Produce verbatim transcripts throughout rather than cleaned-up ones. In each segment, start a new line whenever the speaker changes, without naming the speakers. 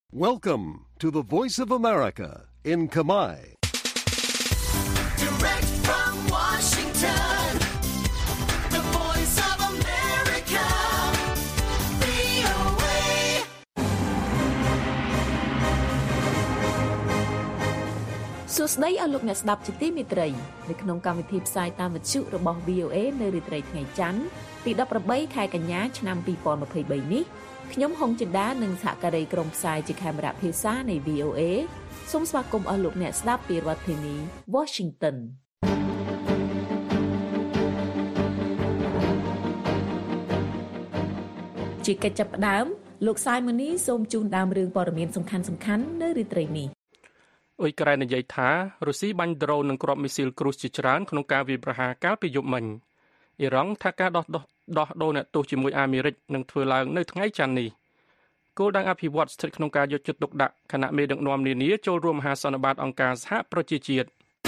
Welcome to the Voice of America in Khmer.
Direct from Washington, the Voice of America, វី អូ เอ សួស្តីអស់លោកអ្នកស្ដាប់ជាទីមេត្រីនៅក្នុងកម្មវិធីផ្សាយតាមវិទ្យុរបស់ វី អូ เอ នៅរាត្រីថ្ងៃច័ន្ទទីដប់ប្រាំបីខែកញ្ញាឆ្នាំពីរពាន់ម្ភៃបីនេះខ្ញុំហុងចិន្តានិងសហការីក្រុមផ្សាយជាខេមរៈភាសានៃ វី អូ เอ សូមស្វាគមន៍អស់លោកអ្នកស្ដាប់ពីរដ្ឋធានី Washington ជាកិច្ចចាប់ផ្ដើមលោកសាយម៉ូនីសូមជូនដើមរឿងព័ត៌មានសំខាន់ៗនៅរាត្រីនេះ
អ៊ុយក្រែននិយាយថារុស្ស៊ីបាញ់ដ្រូននិងគ្រាប់មីស៊ីលគ្រូសជាច្រើនក្នុងការវាយប្រហារកាលពីយប់មិញអ៊ីរ៉ង់ថាការដោះដោះដោះដូរអ្នកទោសជាមួយអាមេរិកនឹងធ្វើឡើងនៅថ្ងៃច័ន្ទនេះគោលដៅអភិវឌ្ឍស្ថិតក្នុងការយកចិត្តទុកដាក់គណៈមេដឹកនាំនានាចូលរួមមហាសន្និបាតអង្គការសហប្រជាជាតិ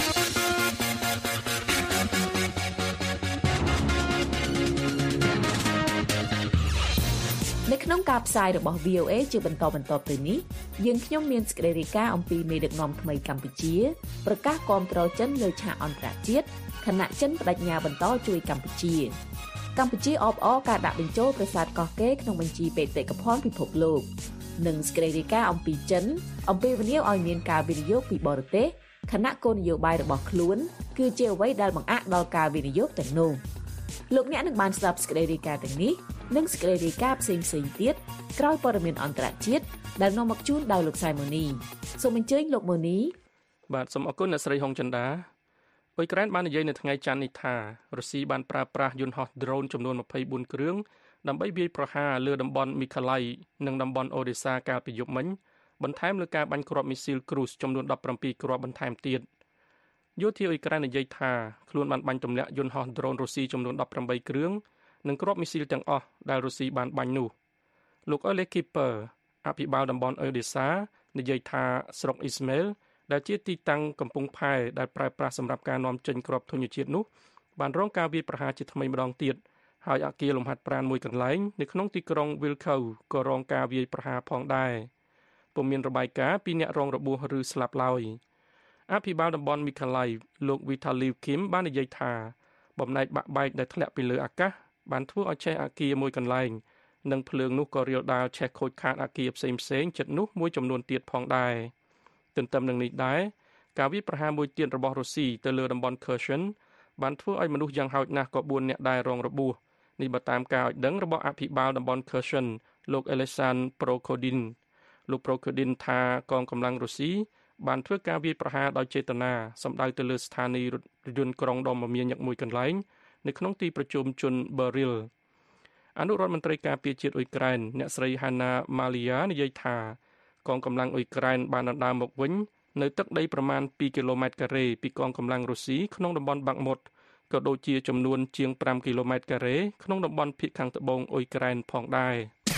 នៅក្នុងការផ្សាយរបស់ វី អូ เอ ជាបន្តបន្ទាប់ទៅនេះយើងខ្ញុំមានសេចក្តីរាយការណ៍អំពីមេដឹកនាំថ្មីកម្ពុជាប្រកាសគាំទ្រចិនលើឆាកអន្តរជាតិខណៈចិនបដិញ្ញាបន្តជួយកម្ពុជាកម្ពុជាអបអរការដាក់បញ្ចូលប្រាសាទកោះកេរក្នុងបញ្ជីបេតិកភណ្ឌពិភពលោកនិងសេចក្តីរាយការណ៍អំពីចិនអំពីវិនិយោគឲ្យមានការវិនិយោគពីបរទេសខណៈគោលនយោបាយរបស់ខ្លួនគឺជាអ្វីដែលបង្អាក់ដល់ការវិនិយោគទាំងនោះលោកអ្នកនឹងបានស្ដាប់សេចក្តីរាយការណ៍ទាំងនេះនិងសេចក្តីរាយការណ៍ផ្សេងៗទៀតក្រោយព័ត៌មានអន្តរជាតិដែលនាំមកជូនដោយលោកសៃម៉ូនីសូមអញ្ជើញលោកម៉ូនី
បាទសូមអរគុណអ្នកស្រីហុងចិន្តាអ៊ុយក្រែនបាននិយាយនៅថ្ងៃច័ន្ទនេះថារុស្ស៊ីបានប្រើប្រាស់យន្តហោះដ្រូនចំនួនម្ភៃបួនគ្រឿងដើម្បីវាយប្រហារលើតំបន់មីខាឡៃនិងតំបន់អូដេសាកាលពីយប់មិញបន្ថែមលើការបាញ់គ្រាប់មីស៊ីលគ្រូសចំនួនដប់ប្រាំពីរគ្រាប់បន្ថែមទៀតយោធាអ៊ុយក្រែននិយាយថាខ្លួនបានបាញ់ទម្លាក់យន្តហោះដ្រូនរុស្ស៊ីចំនួនដប់ប្រាំបីគ្រឿងនិងគ្រាប់មីស៊ីលទាំងអស់ដែលរុស្ស៊ីបានបាញ់នោះលោកអេលេគីពើអភិបាលតំបន់អូដេសានិយាយថាស្រុកអ៊ីស្ម៉ែលដែលជាទីតាំងកំពង់ផែដែលប្រើប្រាស់សម្រាប់ការនាំចេញគ្រាប់ធញ្ញជាតិនោះបានរងការវាយប្រហារជាថ្មីម្ដងទៀតហើយអគារលំហាត់ប្រាណមួយកន្លែងនៅក្នុងទីក្រុង Wilkow ក៏រងការវាយប្រហារផងដែរពុំមានរបាយការណ៍ពីអ្នករងរបួសឬស្លាប់ឡើយអភិបាលតំបន់ Mykolaiv លោក Vitaly Kim បាននិយាយថាបំណែកបាក់បែកដែលធ្លាក់ពីលើអាកាសបានធ្វើឲ្យឆេះអគារមួយកន្លែងនិងភ្លើងនោះក៏រាលដាលឆេះខូចខាតអគារផ្សេងផ្សេងជិតនោះមួយចំនួនទៀតផងដែរទន្ទឹមនឹងនេះដែរការវាយប្រហារមួយទៀតរបស់រុស្ស៊ីទៅលើតំបន់ Kherson បានធ្វើឲ្យមនុស្សយ៉ាងហោចណាស់ក៏បួននាក់ដែររងរបួសនេះបើតាមការឲ្យដឹងរបស់អភិបាលតំបន់ Kherson លោក Alexander Prokhodin លោក Prokhodin ថាកងកម្លាំងរុស្ស៊ីបានធ្វើការវាយប្រហារដោយចេតនាសម្ដៅទៅលើស្ថានីយ៍រថយន្តក្រុងដ៏មមាញឹកមួយកន្លែងនៅក្នុងទីប្រជុំជន Beryl អនុរដ្ឋមន្ត្រីការពារជាតិអ៊ុយក្រែនអ្នកស្រី Hanna Malia និយាយថាកងកម្លាំងអ៊ុយក្រែនបានដណ្ដើមមកវិញនៅទឹកដីប្រមាណពីរគីឡូម៉ែត្រការ៉េពីកងកម្លាំងរុស្ស៊ីក្នុងតំបន់បាក់មុតក៏ដូចជាចំនួនជាងប្រាំគីឡូម៉ែត្រការ៉េក្នុងតំបន់ភាគខាងត្បូងអ៊ុយក្រែនផងដែរ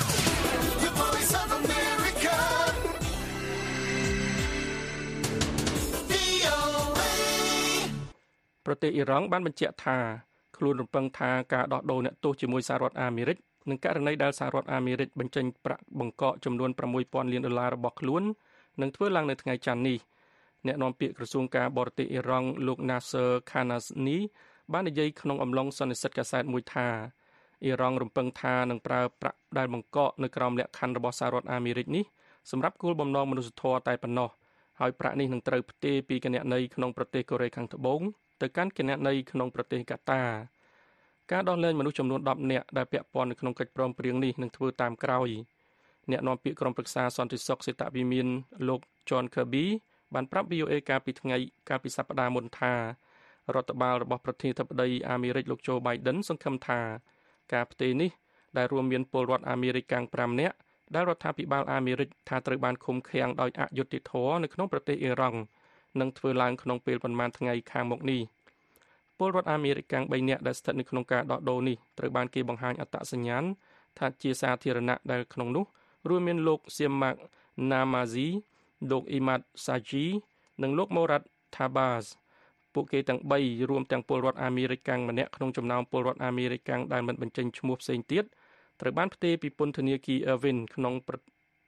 ប្រទេសអ៊ីរ៉ង់បានបញ្ជាក់ថាខ្លួនរំពឹងថាការដោះដូរអ្នកទោសជាមួយសហរដ្ឋអាមេរិកនិងករណីដែលសហរដ្ឋអាមេរិកបញ្ចេញប្រាក់បង្កកចំនួនប្រាំមួយពាន់លានដុល្លាររបស់ខ្លួននឹងធ្វើឡើងនៅថ្ងៃច័ន្ទនេះអ្នកនាំពាក្យក្រសួងការបរទេសអ៊ីរ៉ង់លោក Nasser Khanani បាននិយាយក្នុងអំឡុងសន្និសីទកាសែតមួយថាអ៊ីរ៉ង់រំពឹងថានឹងប្រើប្រាក់ដែលបង្កកនៅក្រោមលក្ខខណ្ឌរបស់សហរដ្ឋអាមេរិកនេះសម្រាប់គោលបំណងមនុស្សធម៌តែប៉ុណ្ណោះហើយប្រាក់នេះនឹងត្រូវផ្ទេរពីគណនីក្នុងប្រទេសកូរ៉េខាងត្បូងទៅកាន់គណនីក្នុងប្រទេសកាតាការដោះលែងមនុស្សចំនួនដប់នាក់ដែលពាក់ព័ន្ធនៅក្នុងកិច្ចព្រមព្រៀងនេះនឹងធ្វើតាមក្រោយអ្នកនាំពាក្យក្រុមប្រឹក្សាសន្តិសុខសេតវិមានលោក John Kirby បានប្រាប់ វី អូ เอ កាលពីថ្ងៃកាលពីសប្តាហ៍មុនថារដ្ឋបាលរបស់ប្រធានាធិបតីអាមេរិកលោក Joe Biden សង្ឃឹមថាការផ្ទេរនេះដែលរួមមានពលរដ្ឋអាមេរិកកាំងប្រាំនាក់ដែលរដ្ឋាភិបាលអាមេរិកថាត្រូវបានឃុំឃាំងដោយអយុត្តិធម៌នៅក្នុងប្រទេសអ៊ីរ៉ង់នឹងធ្វើឡើងក្នុងពេលប៉ុន្មានថ្ងៃខាងមុខនេះពលរដ្ឋអាមេរិកកាំងបីនាក់ដែលស្ថិតនៅក្នុងការដោះដូរនេះត្រូវបានគេបង្ហាញអត្តសញ្ញាណថាជាសាធារណៈដែលក្នុងនោះរួមមានលោក Siamak Namazi លោក Imad Saji និងលោក Morad Tabaz ពួកគេទាំងបីរួមទាំងពលរដ្ឋអាមេរិកកាំងម្នាក់ក្នុងចំណោមពលរដ្ឋអាមេរិកកាំងដែលមិនបញ្ចេញឈ្មោះផ្សេងទៀតត្រូវបានផ្ទេរពីពន្ធនាគារ Irvin ក្នុង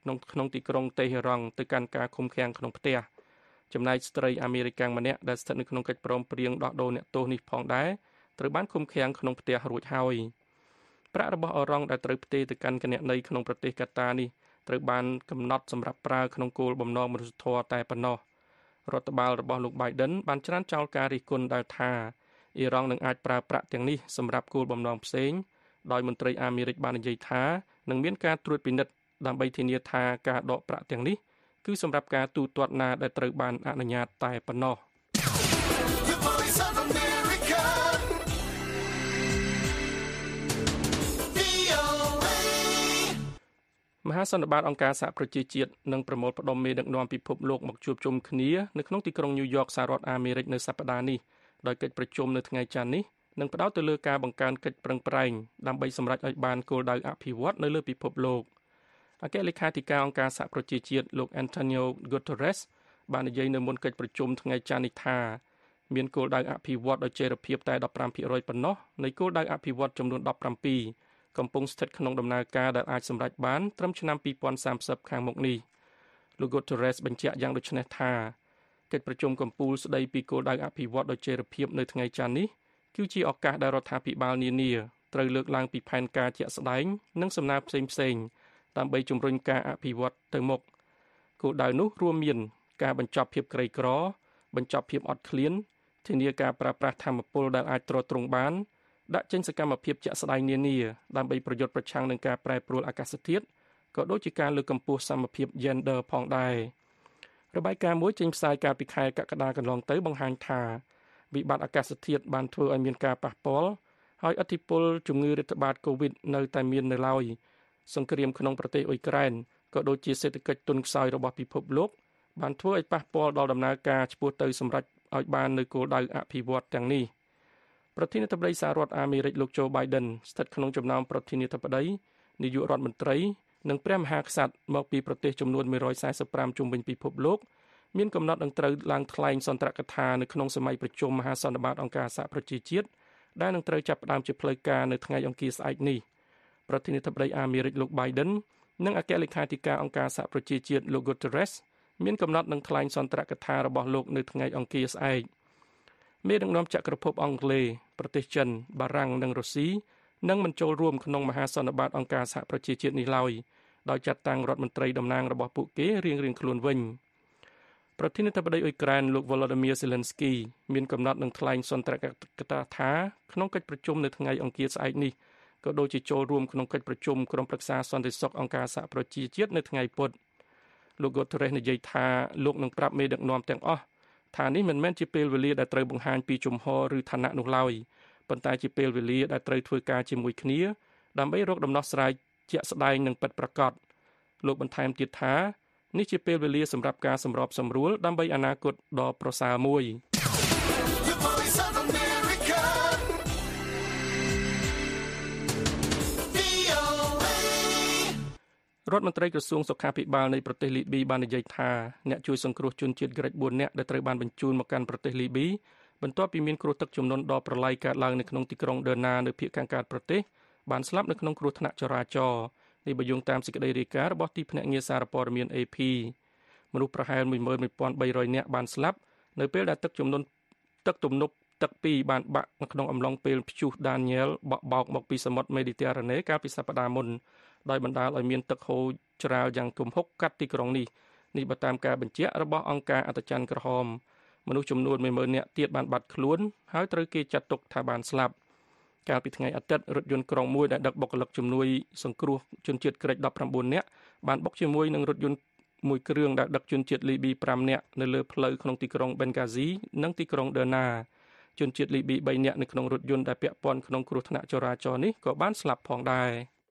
ក្នុងក្នុងទីក្រុងតេហេរ៉ង់ទៅកាន់ការឃុំឃាំងក្នុងផ្ទះចំណែកស្ត្រីអាមេរិកម្នាក់ដែលស្ថិតនៅក្នុងកិច្ចព្រមព្រៀងដោះដូរអ្នកទោសនេះផងដែរត្រូវបានឃុំឃាំងក្នុងផ្ទះរួចហើយប្រាក់របស់អរ៉ង់ដែលត្រូវផ្ទេរទៅកាន់គណនីក្នុងប្រទេសកាតានេះត្រូវបានកំណត់សម្រាប់ប្រើក្នុងគោលបំណងមនុស្សធម៌តែប៉ុណ្ណោះរដ្ឋបាលរបស់លោក Biden បានច្រានចោលការរិះគន់ដែលថាអ៊ីរ៉ង់នឹងអាចប្រើប្រាក់ទាំងនេះសម្រាប់គោលបំណងផ្សេងដោយមន្ត្រីអាមេរិកបាននិយាយថានឹងមានការត្រួតពិនិត្យដើម្បីធានាថាការដកប្រាក់ទាំងនេះគឺសម្រាប់ការទូទាត់ណាដែលត្រូវបានអនុញ្ញាតតែប៉ុណ្ណោះមហាសន្និបាតអង្គការសហប្រជាជាតិនឹងប្រមូលផ្ដុំមេដឹកនាំពិភពលោកមកជួបជុំគ្នានៅក្នុងទីក្រុងញូវយ៉កសហរដ្ឋអាមេរិកនៅសប្តាហ៍នេះដោយកិច្ចប្រជុំនៅថ្ងៃច័ន្ទនេះនឹងផ្ដោតទៅលើការបង្កើនកិច្ចប្រឹងប្រែងដើម្បីសម្រេចឲ្យបានគោលដៅអភិវឌ្ឍនៅលើពិភពលោកអគ្គលេខាធិការអង្គការសហប្រជាជាតិលោក Antonio Guterres បាននិយាយនៅមុនកិច្ចប្រជុំថ្ងៃច័ន្ទនេះថាមានគោលដៅអភិវឌ្ឍដោយចីរភាពតែ ដប់ប្រាំភាគរយ ប៉ុណ្ណោះនៃគោលដៅអភិវឌ្ឍចំនួន ដប់ប្រាំពីរកំពុងស្ថិតក្នុងដំណើរការដែលអាចសម្រេចបានត្រឹមឆ្នាំពីរពាន់សាមសិបខាងមុខនេះលោក Guterres បញ្ជាក់យ៉ាងដូចនេះថាកិច្ចប្រជុំកំពូលស្ដីពីគោលដៅអភិវឌ្ឍដោយចីរភាពនៅថ្ងៃច័ន្ទនេះគឺជាឱកាសដែលរដ្ឋាភិបាលនានាត្រូវលើកឡើងពីផែនការជាក់ស្ដែងនិងសំណើផ្សេងៗដើម្បីជំរុញការអភិវឌ្ឍទៅមុខគោលដៅនោះរួមមានការបញ្ចប់ភាពក្រីក្របញ្ចប់ភាពអត់ឃ្លានធានាការប្រើប្រាស់ថាមពលដែលអាចទ្រទ្រង់បានដាក់ចេញសកម្មភាពជាក់ស្ដែងនានាដើម្បីប្រយុទ្ធប្រឆាំងនឹងការប្រែប្រួលអាកាសធាតុក៏ដូចជាការលើកកម្ពស់សមភាព Gender ផងដែររបាយការណ៍មួយចេញផ្សាយកាលពីខែកក្កដាកន្លងទៅបង្ហាញថាវិបត្តិអាកាសធាតុបានធ្វើឲ្យមានការប៉ះពាល់ហើយឥទ្ធិពលជំងឺរាតត្បាត COVID នៅតែមាននៅឡើយសង្គ្រាមក្នុងប្រទេសអ៊ុយក្រែនក៏ដូចជាសេដ្ឋកិច្ចទន់ខ្សោយរបស់ពិភពលោកបានធ្វើឲ្យប៉ះពាល់ដល់ដំណើរការឆ្ពោះទៅសម្រេចឲ្យបាននូវគោលដៅអភិវឌ្ឍទាំងនេះប្រធានាធិបតីសហរដ្ឋអាមេរិកលោក Joe Biden ស្ថិតក្នុងចំណោមប្រធានាធិបតីនាយករដ្ឋមន្ត្រីនិងព្រះមហាក្សត្រមកពីប្រទេសចំនួនមួយរយសែសិបប្រាំជុំវិញពិភពលោកមានកំណត់នឹងត្រូវឡើងថ្លែងសន្ទរកថានៅក្នុងសម័យប្រជុំមហាសន្និបាតអង្គការសហប្រជាជាតិដែលនឹងត្រូវចាប់ផ្ដើមជាផ្លូវការនៅថ្ងៃអង្គារស្អែកនេះប្រធានាធិបតីអាមេរិកលោក Biden និងអគ្គលេខាធិការអង្គការសហប្រជាជាតិលោក Guterres មានកំណត់នឹងថ្លែងសន្ទរកថារបស់លោកនៅថ្ងៃអង្គារស្អែកមេដឹកនាំចក្រភពអង់គ្លេសប្រទេសចិនបារាំងនិងរុស្ស៊ីនឹងមិនចូលរួមក្នុងមហាសន្និបាតអង្គការសហប្រជាជាតិនេះឡើយដោយចាត់តាំងរដ្ឋមន្ត្រីតំណាងរបស់ពួកគេរៀងៗខ្លួនវិញប្រធានាធិបតីអ៊ុយក្រែនលោក Volodymyr Zelensky មានកំណត់នឹងថ្លែងសន្ទរកថាថាក្នុងកិច្ចប្រជុំនៅថ្ងៃអង្គារស្អែកនេះក៏ដូចជាចូលរួមក្នុងកិច្ចប្រជុំក្រុមប្រឹក្សាសន្តិសុខអង្គការសហប្រជាជាតិនៅថ្ងៃពុធលោក Guterres និយាយថាលោកនឹងប្រាប់មេដឹកនាំទាំងអស់ថានេះមិនមែនជាពេលវេលាដែលត្រូវបង្ហាញពីជំហរឬឋានៈនោះឡើយប៉ុន្តែជាពេលវេលាដែលត្រូវធ្វើការជាមួយគ្នាដើម្បីរកដំណោះស្រាយជាក់ស្ដែងនិងពិតប្រាកដលោកបន្ថែមទៀតថានេះជាពេលវេលាសម្រាប់ការសម្របសម្រួលដើម្បីអនាគតដ៏ប្រសើរមួយរដ្ឋមន្ត្រីក្រសួងសុខាភិបាលនៃប្រទេសលីប៊ីបាននិយាយថាអ្នកជួយសង្គ្រោះជនជាតិក្រិចបួននាក់ដែលត្រូវបានបញ្ជូនមកកាន់ប្រទេសលីប៊ីបន្ទាប់ពីមានគ្រោះទឹកជំនន់ដ៏ប្រឡាយកើតឡើងនៅក្នុងទីក្រុងដឺណានៅភាគខាងកើតប្រទេសបានស្លាប់នៅក្នុងគ្រោះថ្នាក់ចរាចរណ៍នេះបើយោងតាមសេចក្តីរាយការណ៍របស់ទីភ្នាក់ងារសារព័ត៌មាន เอ พี មនុស្សប្រហែល មួយម៉ឺនមួយពាន់បីរយ នាក់បានស្លាប់នៅពេលដែលទឹកជំនន់ទឹកទំនប់ទឹកពីរបានបាក់នៅក្នុងអំឡុងពេលព្យុះ Daniel បក់បោកមកពីសមុទ្រមេឌីទែរ៉ាណេកាលពីសប្តាហ៍មុនដោយបណ្ដាលឲ្យមានទឹកហូរច្រាលយ៉ាងគំហុកកាត់ទីក្រុងនេះនេះបើតាមការបញ្ជាក់របស់អង្គការអន្តរជាតិក្រហមមនុស្សចំនួន មួយម៉ឺន នាក់ទៀតបានបាត់ខ្លួនហើយត្រូវគេចាត់ទុកថាបានស្លាប់កាលពីថ្ងៃអាទិត្យរថយន្តក្រុងមួយដែលដឹកបុគ្គលិកជំនួយសង្គ្រោះជនជាតិក្រិចដប់ប្រាំបួននាក់បានបុកជាមួយនឹងរថយន្តមួយគ្រឿងដែលដឹកជនជាតិលីប៊ីប្រាំនាក់នៅលើផ្លូវក្នុងទីក្រុងបេនហ្កាស៊ីនិងទីក្រុងដឺណាជនជាតិលីប៊ីបីនាក់នៅក្នុងរថយន្តដែលពាក់ព័ន្ធក្នុងគ្រោះថ្នាក់ចរាចរណ៍នេះក៏បានស្លាប់ផងដែរ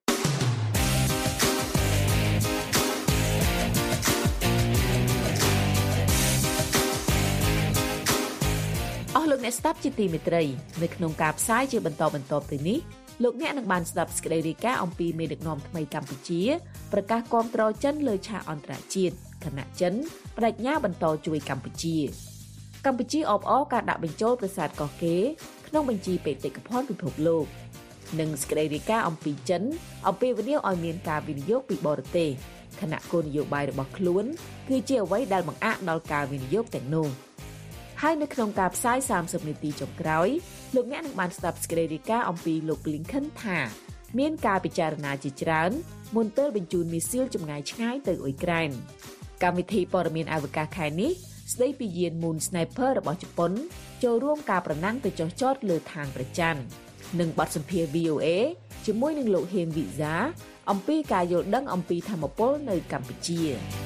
អស់លោកអ្នកស្ដាប់ជាទីមេត្រីនៅក្នុងការផ្សាយជាបន្តបន្ទាប់ទៅនេះលោកអ្នកនឹងបានស្ដាប់សេចក្តីរាយការណ៍អំពីមេដឹកនាំថ្មីកម្ពុជាប្រកាសគាំទ្រចិនលើឆាកអន្តរជាតិខណៈចិនបដិញ្ញាបន្តជួយកម្ពុជាកម្ពុជាអបអរការដាក់បញ្ចូលប្រាសាទកោះកេរក្នុងបញ្ជីបេតិកភណ្ឌពិភពលោកនិងសេចក្តីរាយការណ៍អំពីចិនអំពីវិនិយោគឲ្យមានការវិនិយោគពីបរទេសខណៈគោលនយោបាយរបស់ខ្លួនគឺជាអ្វីដែលបង្អាក់ដល់ការវិនិយោគទាំងនោះហើយនៅក្នុងការផ្សាយសាមសិបនាទីចុងក្រោយលោកអ្នកនឹងបានស្ដាប់សេចក្តីរាយការណ៍អំពីលោក Blinken ថាមានការពិចារណាជាច្រើនមុនពេលបញ្ជូនមីស៊ីលចម្ងាយឆ្ងាយទៅអ៊ុយក្រែនកម្មវិធីព័ត៌មានអវកាសខែនេះស្ដីពីយាន Moon Sniper របស់ជប៉ុនចូលរួមការប្រណាំងទៅចុះចតលើឋានព្រះច័ន្ទនិងបទសម្ភាសន៍ វី អូ អេ ជាមួយនឹងលោកហៀងវិសាអំពីការយល់ដឹងអំពីធម្មពលនៅកម្ពុជា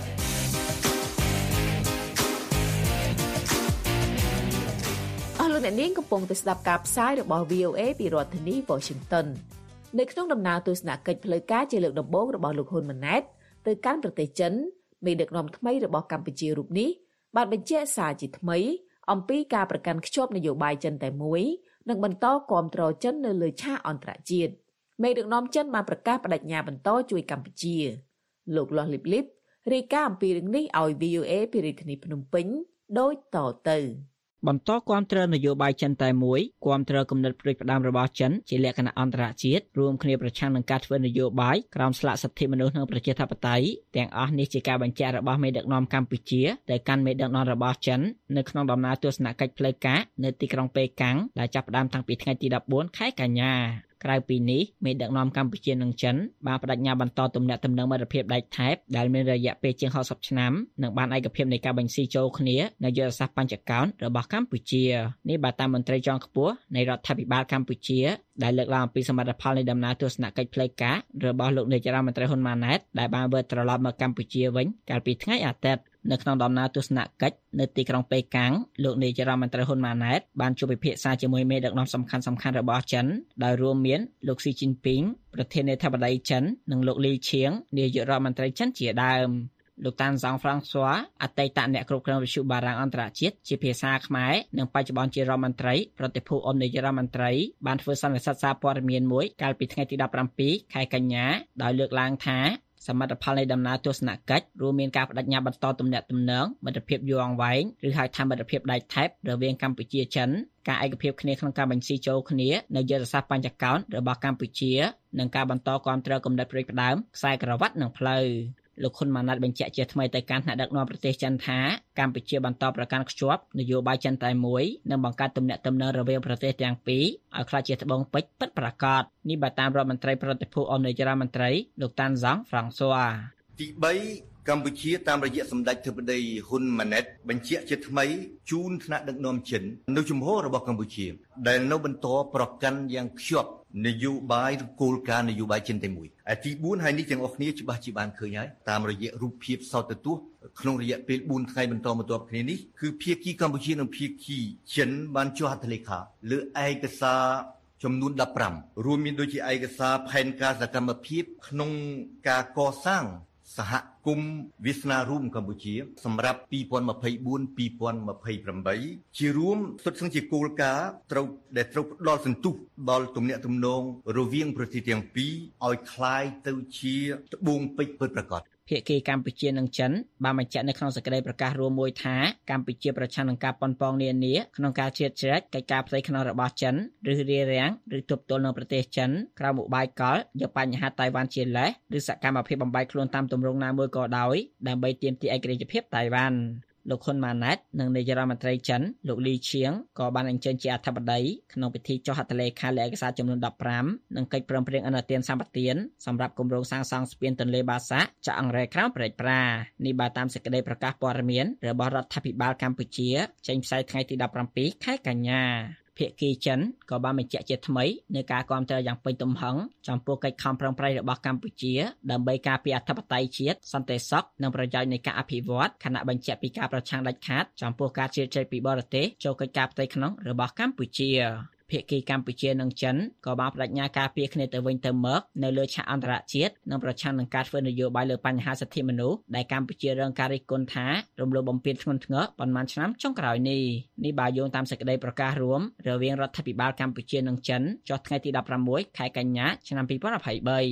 អស់លោកអ្នកនាងកំពុងតែស្ដាប់ការផ្សាយរបស់ វី អូ អេ ពីរដ្ឋធានី Washington នៅក្នុងដំណើរទស្សនកិច្ចផ្លូវការជាលើកដំបូងរបស់លោកហ៊ុនម៉ាណែតទៅកាន់ប្រទេសចិនមេដឹកនាំថ្មីរបស់កម្ពុជារូបនេះបានបញ្ជាក់សារជាថ្មីអំពីការប្រកាន់ខ្ជាប់នយោបាយចិនតែមួយនិងបន្តគាំទ្រចិននៅលើឆាកអន្តរជាតិមេដឹកនាំចិនបានប្រកាសបដិញ្ញាបន្តជួយកម្ពុជាលោកលាស់លីបលីបរាយការណ៍អំពីរឿងនេះឲ្យ វី អូ អេ ពីរាជធានីភ្នំពេញដូចតទៅ
បន្តគាំទ្រនយោបាយចិនតែមួយគាំទ្រគំនិតផ្ដួចផ្ដើមរបស់ចិនជាលក្ខណៈអន្តរជាតិរួមគ្នាប្រឆាំងនឹងការធ្វើនយោបាយក្រោមស្លាកសិទ្ធិមនុស្សនិងប្រជាធិបតេយ្យទាំងអស់នេះជាការបញ្ជាក់របស់មេដឹកនាំកម្ពុជាទៅកាន់មេដឹកនាំរបស់ចិននៅក្នុងដំណើរទស្សនកិច្ចផ្លូវការនៅទីក្រុងប៉េកាំងដែលចាប់ផ្ដើមតាំងពីថ្ងៃទីដប់បួនខែកញ្ញាក្រៅពីនេះមេដឹកនាំកម្ពុជានិងចិនបានបដិញ្ញាបន្តទំនាក់ទំនងមិត្តភាពដៃថែបដែលមានរយៈពេលជាងហោសិបឆ្នាំនិងបានឯកភាពនៃការបញ្ស៊ីចូលគ្នានៅយុទ្ធសាស្ត្របញ្ចកោណរបស់កម្ពុជានេះបាទតាមមន្ត្រីជាន់ខ្ពស់នៃរដ្ឋាភិបាលកម្ពុជាដែលលើកឡើងអំពីសមិទ្ធផលនៃដំណើរទស្សនកិច្ចផ្លូវការរបស់លោកនាយរដ្ឋមន្ត្រីហ៊ុនម៉ាណែតដែលបានវិលត្រឡប់មកកម្ពុជាវិញកាលពីថ្ងៃអាទិត្យនៅក្នុងដំណើរទស្សនកិច្ចនៅទីក្រុងប៉េកាំងលោកនាយរដ្ឋមន្ត្រីហ៊ុនម៉ាណែតបានជួបពិភាក្សាជាមួយមេដឹកនាំសំខាន់សំខាន់របស់ចិនដោយរួមមានលោកស៊ីជីនពីងប្រធានាធិបតីចិននិងលោកលីឈៀងនាយករដ្ឋមន្ត្រីចិនជាដើមលោកតានហ្សង់ហ្វ្រាំងស៊ួរអតីតអ្នកគ្រប់គ្រងវិទ្យុបារាំងអន្តរជាតិជាភាសាខ្មែរនិងបច្ចុប្បន្នជារដ្ឋមន្ត្រីប្រតិភូអមនាយករដ្ឋមន្ត្រីបានធ្វើសន្និសីទសារព័ត៌មានមួយកាលពីថ្ងៃទីដប់ប្រាំពីរខែកញ្ញាដោយលើកឡើងថាសមិទ្ធផលនៃដំណើរទស្សនកិច្ចរួមមានការបដិញ្ញាបន្តទំនាក់ទំនងមិត្តភាពយូរអង្វែងឬហៅថាមិត្តភាពដៃថែបរវាងកម្ពុជាចិនការឯកភាពគ្នាក្នុងការបញ្ស៊ីចូលគ្នានៅយុទ្ធសាស្ត្របញ្ចកោណរបស់កម្ពុជានិងការបន្តគាំទ្រគំនិតផ្ដួចផ្ដើមខ្សែក្រវ៉ាត់និងផ្លូវលោកហ៊ុនម៉ាណែតបញ្ជាក់ជាថ្មីទៅកាន់ថ្នាក់ដឹកនាំប្រទេសចិនថាកម្ពុជាបន្តប្រកាន់ខ្ជាប់នយោបាយចិនតែមួយនិងបង្កើតទំនាក់ទំនងរវាងប្រទេសទាំងពីរឲ្យក្លាយជាត្បូងពេជ្រពិតប្រាកដនេះបើតាមរដ្ឋមន្ត្រីប្រតិភូអមនាយករដ្ឋមន្ត្រីលោកតានហ្សង់ហ្វ្រាំងស៊ួរ
ទីបីកម្ពុជាតាមរយៈសម្ដេចធិបតីហ៊ុនម៉ាណែតបញ្ជាក់ជាថ្មីជូនថ្នាក់ដឹកនាំចិននៅជំហររបស់កម្ពុជាដែលនៅបន្តប្រកាន់យ៉ាងខ្ជាប់នយោបាយគោលការណ៍នយោបាយចិនតែមួយទីបួនហើយនេះទាំងអស់គ្នាច្បាស់ជាបានឃើញហើយតាមរយៈរូបភាពសោតទស្សន៍ក្នុងរយៈពេលបួនថ្ងៃបន្តបន្ទាប់គ្នានេះគឺភាគីកម្ពុជានិងភាគីចិនបានចុះហត្ថលេខាលើឯកសារចំនួនដប់ប្រាំរួមមានដូចជាឯកសារផែនការសកម្មភាពក្នុងការកសាងសហគមន៍វាសនារួមកម្ពុជាសម្រាប់ពីរពាន់ម្ភៃបួន ពីរពាន់ម្ភៃប្រាំបីជារួមសុទ្ធសឹងជាគោលការណ៍ត្រូវដែលត្រូវផ្ដល់សន្ទុះដល់ទំនាក់ទំនងរវាងប្រទេសទាំងពីរឲ្យคล้ายទៅជាត្បូងពេជ្រពិតប្រាកដ
ភាគីកម្ពុជានិងចិនបានបញ្ជាក់នៅក្នុងសេចក្តីប្រកាសរួមមួយថាកម្ពុជាប្រឆាំងនឹងការប៉ុនប៉ងនានាក្នុងការជ្រៀតជ្រែកកិច្ចការផ្ទៃក្នុងរបស់ចិនឬរារាំងឬទប់ទល់នឹងប្រទេសចិនក្រៅឧបាយកលយកបញ្ហាតៃវ៉ាន់ជាលេសឬសកម្មភាពបំបែកខ្លួនតាមទម្រង់ណាមួយក៏ដោយដើម្បីទាមទារឯករាជ្យភាពតៃវ៉ាន់លោកហ៊ុនម៉ាណែតនិងនាយករដ្ឋមន្ត្រីចិនលោកលីឈៀងក៏បានអញ្ជើញជាអធិបតីក្នុងពិធីចុះហត្ថលេខាលើឯកសារចំនួនដប់ប្រាំនិងកិច្ចព្រមព្រៀងអនុទានសម្បទានសម្រាប់គម្រោងសាងសង់ស្ពានទន្លេបាសាក់ចាក់អង្រែក្រោមព្រែកប្រានេះបើតាមសេចក្តីប្រកាសព័ត៌មានរបស់រដ្ឋាភិបាលកម្ពុជាចេញផ្សាយថ្ងៃទីដប់ប្រាំពីរខែកញ្ញាភាគីចិនក៏បានបញ្ជាក់ជាថ្មីនៅការគាំទ្រយ៉ាងពេញទំហឹងចំពោះកិច្ចខំប្រឹងប្រែងរបស់កម្ពុជាដើម្បីការពារអធិបតេយ្យជាតិសន្តិសុខនិងប្រយោជន៍នៃការអភិវឌ្ឍខណៈបញ្ជាក់ពីការប្រឆាំងដាច់ខាតចំពោះការជ្រៀតជ្រែកពីបរទេសចូលកិច្ចការផ្ទៃក្នុងរបស់កម្ពុជាភាគីកម្ពុជានិងចិនក៏បានបដិញ្ញាការពារគ្នាទៅវិញទៅមកនៅលើឆាកអន្តរជាតិនិងប្រឆាំងនឹងការធ្វើនយោបាយលើបញ្ហាសិទ្ធិមនុស្សដែលកម្ពុជារងការរិះគន់ថារំលោភបំពានធ្ងន់ធ្ងរប៉ុន្មានឆ្នាំចុងក្រោយនេះនេះបើយោងតាមសេចក្តីប្រកាសរួមរវាងរដ្ឋាភិបាលកម្ពុជានិងចិនចុះថ្ងៃទីដប់ប្រាំមួយខែកញ្ញាឆ្នាំពីរពាន់ម្ភៃបី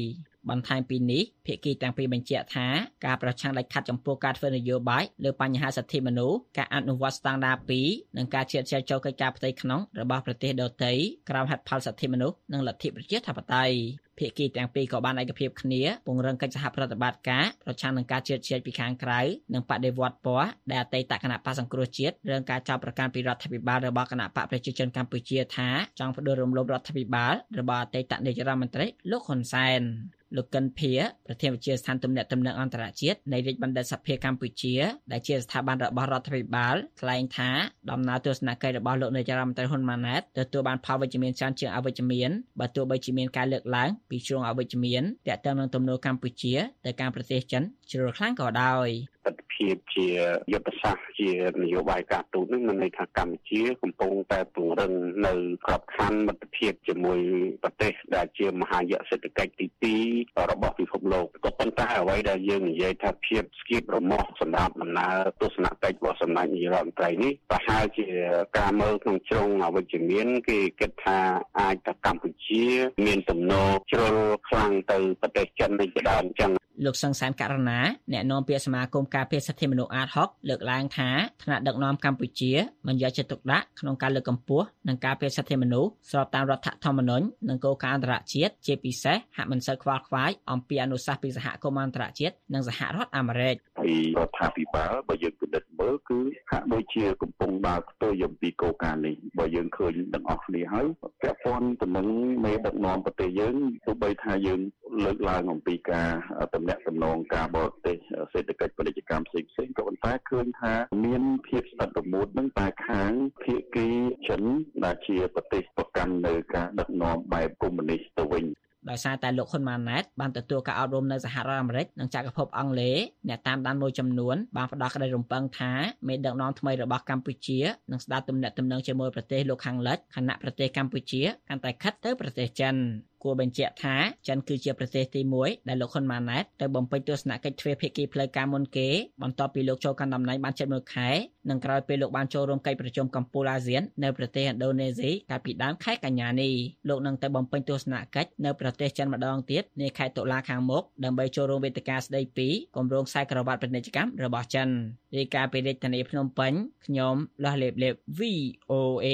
បន្ថែមពីនេះភាគីទាំងពីរបញ្ជាក់ថាការប្រឆាំងដាច់ខាតចំពោះការធ្វើនយោបាយលើបញ្ហាសិទ្ធិមនុស្សការអនុវត្តស្តង់ដារពីរនិងការជ្រៀតជ្រែកចូលកិច្ចការផ្ទៃក្នុងរបស់ប្រទេសដទៃក្រោមហេតុផលសិទ្ធិមនុស្សនិងលទ្ធិប្រជាធិបតេយ្យភាគីទាំងពីរក៏បានឯកភាពគ្នាពង្រឹងកិច្ចសហប្រតិបត្តិការប្រឆាំងនឹងការជ្រៀតជ្រែកពីខាងក្រៅនិងបដិវត្តពណ៌ដែលអតីតគណៈបក្សសង្គ្រោះជាតិរឿងការចោទប្រកាន់ពីរដ្ឋាភិបាលរបស់គណៈបកប្រជាជនកម្ពុជាថាចង់ផ្ដួលរំលំរដ្ឋាភិបាលរបស់អតីតនាយករដ្ឋមន្ត្រីលោកហ៊ុនសែនលោកកិនភៀប្រធានវិទ្យាស្ថានទំនាក់ទំនងអន្តរជាតិនៃរាជបណ្ឌិតសភាកម្ពុជាដែលជាស្ថាប័នរបស់រដ្ឋាភិបាលថ្លែងថាដំណើរទស្សនកិច្ចរបស់លោកនាយករដ្ឋមន្ត្រីហ៊ុនម៉ាណែតទទួលបានផលវិជ្ជមានច្រើនជាងអវិជ្ជមានបើទោះបីជាមានការលើកឡើងពីជ្រុងអវិជ្ជមានទាក់ទងនឹងទំនោរកម្ពុជាទៅកាន់ប្រទេសចិនជ្រុលខ្លាំងក៏ដោយ
ទស្សនភាពជាយុទ្ធសាស្ត្រជានយោបាយការទូតនឹងមានន័យថាកម្ពុជាកំពុងតែពង្រឹងនៅក្របខ័ណ្ឌមិត្តភាពជាមួយប្រទេសដែលជាមហាយៈសេដ្ឋកិច្ចទីពីររបស់ពិភពលោកក៏ប៉ុន្តែអ្វីដែលយើងនិយាយថាភាពស្គៀបរមាស់សម្រាប់ដំណើរទស្សនកិច្ចរបស់សម្ដេចនាយករដ្ឋមន្ត្រីនេះប្រហែលជាការមើលក្នុងជ្រុងអវិជ្ជមានគេគិតថាអាចថាកម្ពុជាមានទំនោរជ្រុលខ្លាំងទៅប្រទេសចិននេះជាដើមអញ្ចឹង
លោកសង្សានករណាអ្នកនាំពាក្យសមាគមការពារសិទ្ធិមនុស្សអាតហុកលើកឡើងថាថ្នាក់ដឹកនាំកម្ពុជាមិនយកចិត្តទុកដាក់ក្នុងការលើកកម្ពស់និងការពារសិទ្ធិមនុស្សស្របតាមរដ្ឋធម្មនុញ្ញនិងគោលការណ៍អន្តរជាតិជាពិសេសហាក់មិនសូវខ្វល់ខ្វាយអំពីអនុសាសន៍ពីសហគមន៍អន្តរជាតិនិងសហរដ្ឋអាមេរិក
ហើយរដ្ឋាភិបាលបើយើងពិនិត្យមើលគឺហាក់ដូចជាកំពុងដើរផ្ទុយអំពីគោលការណ៍នេះបើយើងឃើញទាំងអស់គ្នាហើយពាក់ព័ន្ធទៅនឹងមេដឹកនាំប្រទេសយើងទោះបីថាយើងលើកឡើងអំពីការតំណាក់តំណងការបរទេសសេដ្ឋកិច្ចពាណិជ្ជកម្មផ្សេងផ្សេងក៏ប៉ុន្តែឃើញថាមានភាពស្អិតរមួតនឹងតែខាងភាគីចិនដែលជាប្រទេសប្រកាន់នៅការដឹកនាំបែបកុម្មុយនីសទៅវិញ
ដោយសារតែលោកហ៊ុនម៉ាណែតបានទទួលការអប់រំនៅសហរដ្ឋអាមេរិកនិងចក្រភពអង់គ្លេសអ្នកតាមដានមួយចំនួនបានផ្ដោតក្តីរំពឹងថាមេដឹកនាំថ្មីរបស់កម្ពុជានឹងស្ដារទំនាក់ទំនងជាមួយប្រទេសលោកខាងលិចខណៈប្រទេសកម្ពុជាកាន់តែខិតទៅប្រទេសចិនគួរបញ្ជាក់ថាចិនគឺជាប្រទេសទីមួយដែលលោកហ៊ុនម៉ាណែតទៅបំពេញទស្សនកិច្ចទ្វេភាគីផ្លូវការមុនគេបន្ទាប់ពីលោកចូលកាន់តំណែងបានជិតមួយខែនិងក្រោយពេលលោកបានចូលរួមកិច្ចប្រជុំកម្ពុជាអាស៊ាននៅប្រទេសឥណ្ឌូនេស៊ីកាលពីដើមខែកញ្ញានេះលោកនឹងទៅបំពេញទស្សនកិច្ចនៅប្រទេសចិនម្ដងទៀតនាខែតុលាខាងមុខដើម្បីចូលរួមវេទិកាស្ដីពីគម្រោងខ្សែក្រវ៉ាត់ពាណិជ្ជកម្មរបស់ចិនរាយការណ៍ពីរាជធានីភ្នំពេញខ្ញុំលោះលេបលេប វី អូ เอ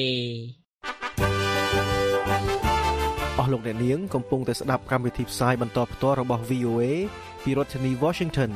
អស់លោកអ្នកនាងកំពុងតែស្ដាប់កម្មវិធីផ្សាយបន្តផ្ទាល់របស់ វី អូ เอ ពីរដ្ឋធានី Washington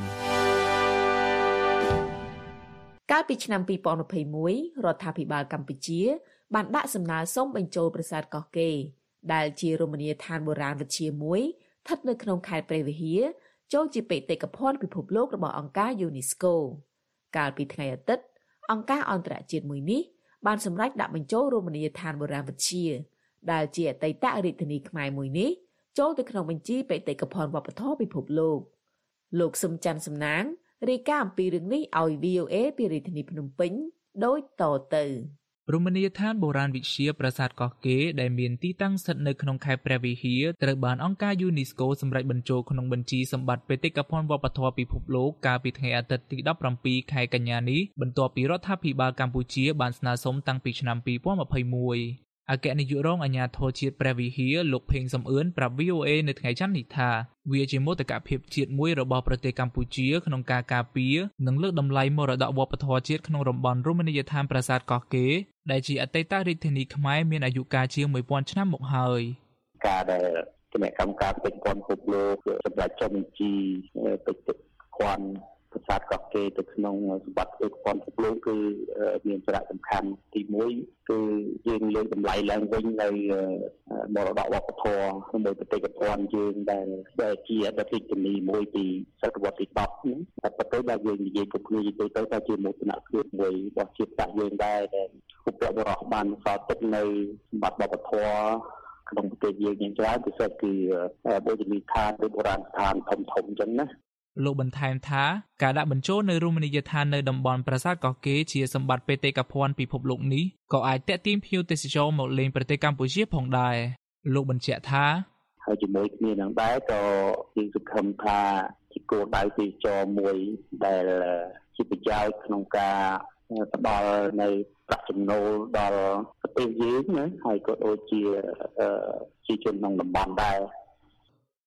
កាលពីឆ្នាំពីរពាន់ម្ភៃមួយ រដ្ឋាភិបាលកម្ពុជាបានដាក់សំណើសុំបញ្ចូលប្រាសាទកោះកេរដែលជារមណីយដ្ឋានបុរាណវិទ្យាមួយស្ថិតនៅក្នុងខេត្តព្រះវិហារចូលជាបេតិកភណ្ឌពិភពលោករបស់អង្គការ UNESCO កាលពីថ្ងៃអាទិត្យអង្គការអន្តរជាតិមួយនេះបានសម្រេចដាក់បញ្ចូលរមណីយដ្ឋានបុរាណវិទ្យាដែលជាអតីតរាជធានីខ្មែរមួយនេះចូលទៅក្នុងបញ្ជីបេតិកភណ្ឌវប្បធម៌ពិភពលោកលោកសឹមច័ន្ទសំណាងរាយការណ៍អំពីរឿងនេះឲ្យ វី អូ เอ ពីរាជធានីភ្នំពេញដូចតទៅ
រមណីយដ្ឋានបុរាណវិទ្យាប្រាសាទកោះកេរដែលមានទីតាំងស្ថិតនៅក្នុងខេត្តព្រះវិហារត្រូវបានអង្គការ UNESCO សម្រេចបញ្ចូលក្នុងបញ្ជីសម្បត្តិបេតិកភណ្ឌវប្បធម៌ពិភពលោកកាលពីថ្ងៃអាទិត្យទីដប់ប្រាំពីរខែកញ្ញានេះបន្ទាប់ពីរដ្ឋាភិបាលកម្ពុជាបានស្នើសុំតាំងពីឆ្នាំពីរពាន់ម្ភៃមួយអគ្គនាយករងអាជ្ញាធរជាតិព្រះវិហារលោកផេងសំអឿនប្រាប់ វី អូ เอ នៅថ្ងៃច័ន្ទនេះថាវាជាមោទកភាពជាតិមួយរបស់ប្រទេសកម្ពុជាក្នុងការការពារនិងលើកតម្លៃមរតកវប្បធម៌ជាតិក្នុងតំបន់រមណីយដ្ឋានប្រាសាទកោះកេរដែលជាអតីតរាជធានីខ្មែរមានអាយុកាលជាងមួយពាន់ឆ្នាំមកហើយ
ការដែលគណៈកម្មការបេតិកភណ្ឌពិភពលោកសម្រាប់ចុះបញ្ជីបេតិកភណ្ឌប្រាសាទកោះកេរទៅក្នុងសម្បត្តិបេតិកភណ្ឌពិភពលោកគឺមានសារៈសំខាន់ទីមួយគឺយើងលើកតម្លៃឡើងវិញនៅមរតកវប្បធម៌ក្នុងបេតិកភណ្ឌយើងដែលជាអតីតរាជធានីមួយពីសតវត្សទីដប់ហ្នឹងតែប៉ុន្តែដែលយើងនិយាយគ្រប់គ្នាទៅទៅថាជាមោទនភាពមួយរបស់ជាតិសាសន៍យើងដែរដែលឧបបរោះបានសល់ទុកនៅសម្បត្តិវប្បធម៌ក្នុងប្រទេសយើងយ៉ាងច្រើនពិសេសគឺបូជនីយដ្ឋានឬបុរាណស្ថានធំធំអញ្ចឹងណា
លោកបន្ថែមថាការដាក់បញ្ចូលនៅរមណីយដ្ឋាននៅតំបន់ប្រាសាទកោះកេរជាសម្បត្តិបេតិកភណ្ឌពិភពលោកនេះក៏អាចទាក់ទាញភ្ញៀវទេសចរមកលេងប្រទេសកម្ពុជាផងដែរលោកបញ្ជាក់ថា
ហើយជាមួយគ្នានឹងដែរក៏យើងសង្ឃឹមថាជាគោលដៅទេសចរមួយដែលជាប្រយោជន៍ក្នុងការផ្ដល់នៅប្រាក់ចំណូលដល់ប្រទេសយើងណាហើយក៏ដូចជាជាជនក្នុងតំបន់ដែរ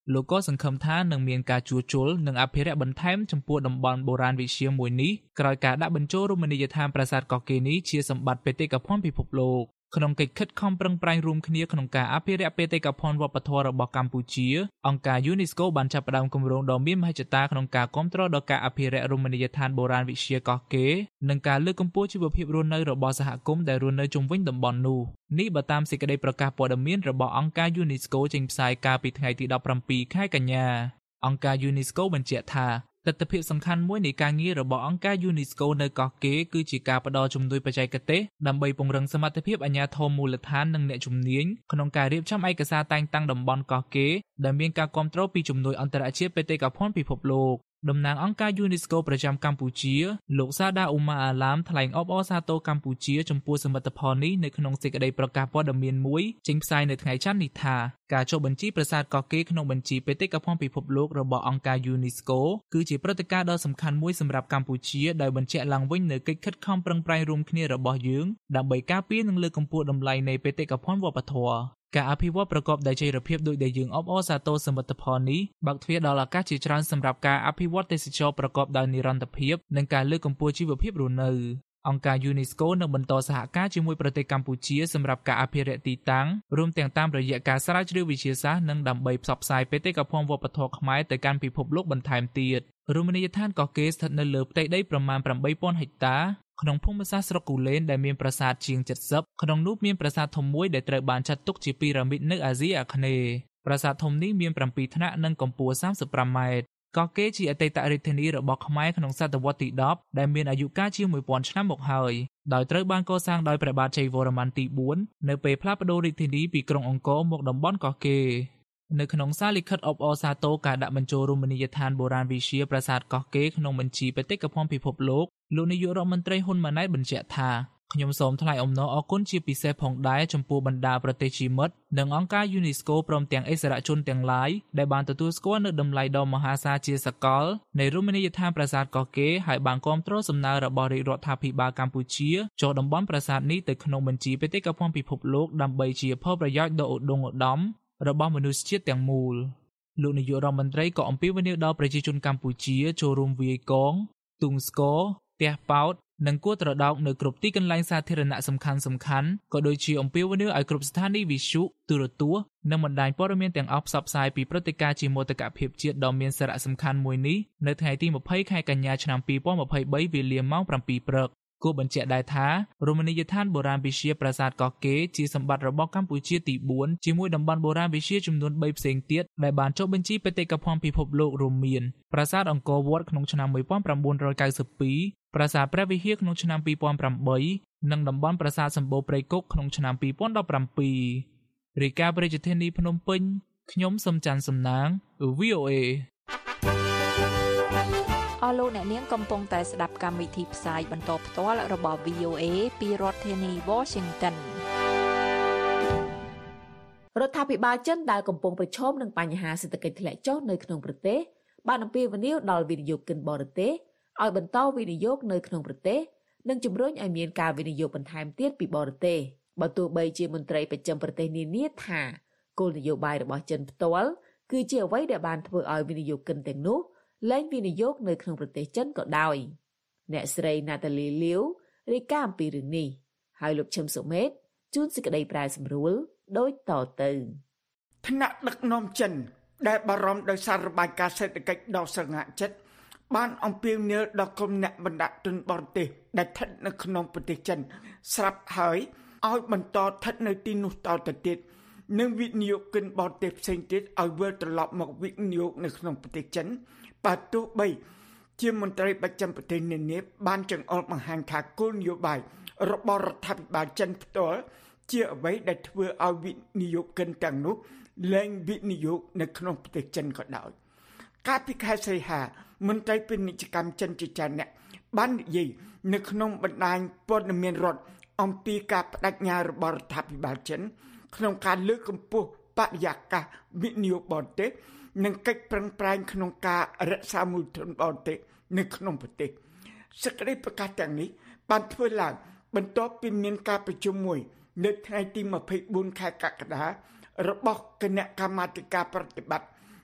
លោកក៏សង្ឃឹមថានឹងមានការជួសជុលនិងអភិរក្សបន្ថែមចំពោះតំបន់បុរាណវិទ្យាមួយនេះក្រោយការដាក់បញ្ចូលរមណីយដ្ឋានប្រាសាទកោះកេរនេះជាសម្បត្តិបេតិកភណ្ឌពិភពលោកក្នុងកិច្ចខិតខំប្រឹងប្រែងរួមគ្នាក្នុងការអភិរក្សបេតិកភណ្ឌវប្បធម៌របស់កម្ពុជាអង្គការ UNESCO បានចាប់ផ្ដើមគម្រោងដ៏មានមហិច្ឆតាក្នុងការគាំទ្រដល់ការអភិរក្សរមណីយដ្ឋានបុរាណវិទ្យាកោះកេរនិងការលើកកម្ពស់ជីវភាពរស់នៅរបស់សហគមន៍ដែលរស់នៅជុំវិញតំបន់នោះនេះបើតាមសេចក្តីប្រកាសព័ត៌មានរបស់អង្គការ UNESCO ចេញផ្សាយកាលពីថ្ងៃទីដប់ប្រាំពីរខែកញ្ញាអង្គការ UNESCO បញ្ជាក់ថាទស្សនវិជ្ជាសំខាន់មួយនៃការងាររបស់អង្គការ UNESCO នៅកោះកេរគឺជាការផ្តល់ជំនួយបច្ចេកទេសដើម្បីពង្រឹងសមត្ថភាពអាជ្ញាធរមូលដ្ឋាននិងអ្នកជំនាញក្នុងការរៀបចំឯកសារតែងតាំងតំបន់កោះកេរដែលមានការគាំទ្រពីជំនួយអន្តរជាតិបេតិកភណ្ឌពិភពលោកតំណាងអង្គការ UNESCO ប្រចាំកម្ពុជាលោកសាដាអ៊ូម៉ាអាឡាមថ្លែងអបអរសាទរកម្ពុជាចំពោះសមិទ្ធផលនេះនៅក្នុងសេចក្តីប្រកាសព័ត៌មានមួយចេញផ្សាយនៅថ្ងៃច័ន្ទនេះថាការចុះបញ្ជីប្រាសាទកោះកេរក្នុងបញ្ជីបេតិកភណ្ឌពិភពលោករបស់អង្គការ UNESCO គឺជាព្រឹត្តិការណ៍ដ៏សំខាន់មួយសម្រាប់កម្ពុជាដោយបញ្ជាក់ឡើងវិញនូវកិច្ចខិតខំប្រឹងប្រែងរួមគ្នារបស់យើងដើម្បីការពារនិងលើកកម្ពស់តម្លៃនៃបេតិកភណ្ឌវប្បធម៌ការអភិវឌ្ឍប្រកបដោយចីរភាពដោយដែលយើងអបអរសាទរសមិទ្ធផលនេះបើកទ្វារដល់ឱកាសជាច្រើនសម្រាប់ការអភិវឌ្ឍទេសចរប្រកបដោយនិរន្តរភាពនិងការលើកកម្ពស់ជីវភាពរស់នៅអង្គការ UNESCO នឹងបន្តសហការជាមួយប្រទេសកម្ពុជាសម្រាប់ការអភិរក្សទីតាំងរួមទាំងតាមរយៈការស្រាវជ្រាវវិទ្យាសាស្ត្រនិងដើម្បីផ្សព្វផ្សាយបេតិកភណ្ឌវប្បធម៌ខ្មែរទៅកាន់ពិភពលោកបន្ថែមទៀតរមណីយដ្ឋានកោះកេរស្ថិតនៅលើផ្ទៃដីប្រមាណ ប្រាំបីពាន់ហិកតាក្នុងភូមិសាស្ត្រស្រុកគូលែនដែលមានប្រាសាទជាង เจ็ดสิบ ក្នុងនោះមានប្រាសាទធំមួយដែលត្រូវបានចាត់ទុកជាពីរ៉ាមីតនៅអាស៊ីអាគ្នេយ៍ប្រាសាទធំនេះមាន ប្រាំពីរ ថ្នាក់និងកម្ពស់ សាមសិបប្រាំម៉ែត្រកោះកេរជាអតីតរាជធានីរបស់ខ្មែរក្នុងសតវត្សទីដប់ដែលមានអាយុកាលជាងមួយពាន់ឆ្នាំមកហើយដោយត្រូវបានកសាងដោយព្រះបាទជ័យវរ្ម័នទីបួននៅពេលផ្លាស់ប្តូររាជធានីពីក្រុងអង្គរមកតំបន់កោះកេរនៅក្នុងសារលិខិតអបអរសាទរការដាក់បញ្ចូលរមណីយដ្ឋានបុរាណវិទ្យាប្រាសាទកោះកេរក្នុងបញ្ជីបេតិកភណ្ឌពិភពលោកលោកនាយករដ្ឋមន្ត្រីហ៊ុនម៉ាណែតបញ្ជាក់ថាខ្ញុំសូមថ្លែងអំណរអគុណជាពិសេសផងដែរចំពោះបណ្ដាប្រទេសជាមិត្តនិងអង្គការ UNESCO ព្រមទាំងអិសរាជជនទាំងឡាយដែលបានទទួលស្គាល់នូវតម្លៃដ៏មហាសាលជាសកលនៃរមណីយដ្ឋានប្រាសាទកោះកេរហើយបានគាំទ្រសំណើរបស់រាជរដ្ឋាភិបាលកម្ពុជាចូលតំបន់ប្រាសាទនេះទៅក្នុងបញ្ជីបេតិកភណ្ឌពិភពលោកដើម្បីជាផលប្រយោជន៍ដ៏ឧត្តមឧត្តមរបស់មនុស្សជាតិទាំងមូលលោកនាយករដ្ឋមន្ត្រីក៏អំពាវនាវដល់ប្រជាជនកម្ពុជាចូលរួមវាយកងទូងស្គរផ្ទះប៉ោតនិងគួរត្រដោកនៅគ្រប់ទីកន្លែងសាធារណៈសំខាន់សំខាន់ក៏ដូចជាអំពាវនាវឲ្យគ្រប់ស្ថានីយ៍វិទ្យុទូរទស្សន៍និងបណ្ដាញព័ត៌មានទាំងអស់ផ្សព្វផ្សាយពីព្រឹត្តិការណ៍ជាមោទកភាពជាតិដ៏មានសារៈសំខាន់មួយនេះនៅថ្ងៃទីម្ភៃខែកញ្ញាឆ្នាំពីរពាន់ម្ភៃបីវេលាម៉ោងប្រាំពីរព្រឹកគួរបញ្ជាក់ដែរថារមណីយដ្ឋានបុរាណវិទ្យាប្រាសាទកោះកេរជាសម្បត្តិរបស់កម្ពុជាទីបួនជាមួយតំបន់បុរាណវិទ្យាចំនួនបីផ្សេងទៀតដែលបានចុះបញ្ជីបេតិកភណ្ឌពិភពលោករួមមានប្រាសាទអង្គរវត្តក្នុងឆ្នាំមួយពាន់ប្រាំបួនរយកៅសិបពីរប្រាសាទព្រះវិហារក្នុងឆ្នាំពីរពាន់ប្រាំបីនិងតំបន់ប្រាសាទសម្បូរព្រៃគុកក្នុងឆ្នាំពីរពាន់ដប់ប្រាំពីររាយការណ៍ពីរាជធានីភ្នំពេញខ្ញុំសំច័ន្ទសំណាង វី អូ เอ
អស់លោកអ្នកនាងកំពុងតែស្ដាប់កម្មវិធីផ្សាយបន្តផ្ទាល់របស់ វី អូ เอ ពីរដ្ឋធានី Washington រដ្ឋាភិបាលចិនដែលកំពុងប្រឈមនឹងបញ្ហាសេដ្ឋកិច្ចធ្លាក់ចុះនៅក្នុងប្រទេសបានអំពាវនាវដល់វិនិយោគិនបរទេសឲ្យបន្តវិនិយោគនៅក្នុងប្រទេសនិងជំរុញឲ្យមានការវិនិយោគបន្ថែមទៀតពីបរទេសបើទោះបីជាមន្ត្រីប្រចាំប្រទេសនានាថាគោលនយោបាយរបស់ចិនផ្ទាល់គឺជាអ្វីដែលបានធ្វើឲ្យវិនិយោគិនទាំងនោះលែងវិនិយោគនៅក្នុងប្រទេសចិនក៏ដោយអ្នកស្រី Natalie Liu រាយការណ៍អំពីរឿងនេះហើយលោកឈឹមសុមេតជួនសេចក្តីប្រែសម្រួលដូចតទៅ
ថ្នាក់ដឹកនាំចិនដែលបារម្ភដោយសាររបាយការណ៍សេដ្ឋកិច្ចដ៏ស្រងាក់ចិត្តបានអំពាវនាវដល់ក្រុមអ្នកបណ្ដាក់ទុនបរទេសដែលស្ថិតនៅក្នុងប្រទេសចិនស្រាប់ហើយឲ្យបន្តស្ថិតនៅទីនោះតទៅទៀតនិងវិនិយោគិនបរទេសផ្សេងទៀតឲ្យវិលត្រឡប់មកវិនិយោគនៅក្នុងប្រទេសចិនបើទោះបីជាមន្ត្រីបច្ចេកប្រទេសនានាបានចង្អុលបង្ហាញថាគោលនយោបាយរបស់រដ្ឋាភិបាលចិនផ្ទាល់ជាអ្វីដែលធ្វើឲ្យវិនិយោគិនទាំងនោះលែងវិនិយោគនៅក្នុងប្រទេសចិនក៏ដោយកាលពីខែសីហាមន្ត្រីពាណិជ្ជកម្មចិនជាច្រើនអ្នកបាននិយាយនៅក្នុងបណ្ដាញព័ត៌មានរដ្ឋអំពីការបដិញ្ញារបស់រដ្ឋាភិបាលចិនក្នុងការលើកកម្ពស់បរិយាកាសវិនិយោគបរទេសនិងកិច្ចប្រឹងប្រែងក្នុងការរក្សាមូលធនបរទេសនៅក្នុងប្រទេសសេចក្តីប្រកាសទាំងនេះបានធ្វើឡើងបន្ទាប់ពីមានការប្រជុំមួយនៅថ្ងៃទីម្ភៃបួនខែកក្កដារបស់គណៈកម្មាធិការប្រតិបត្តិ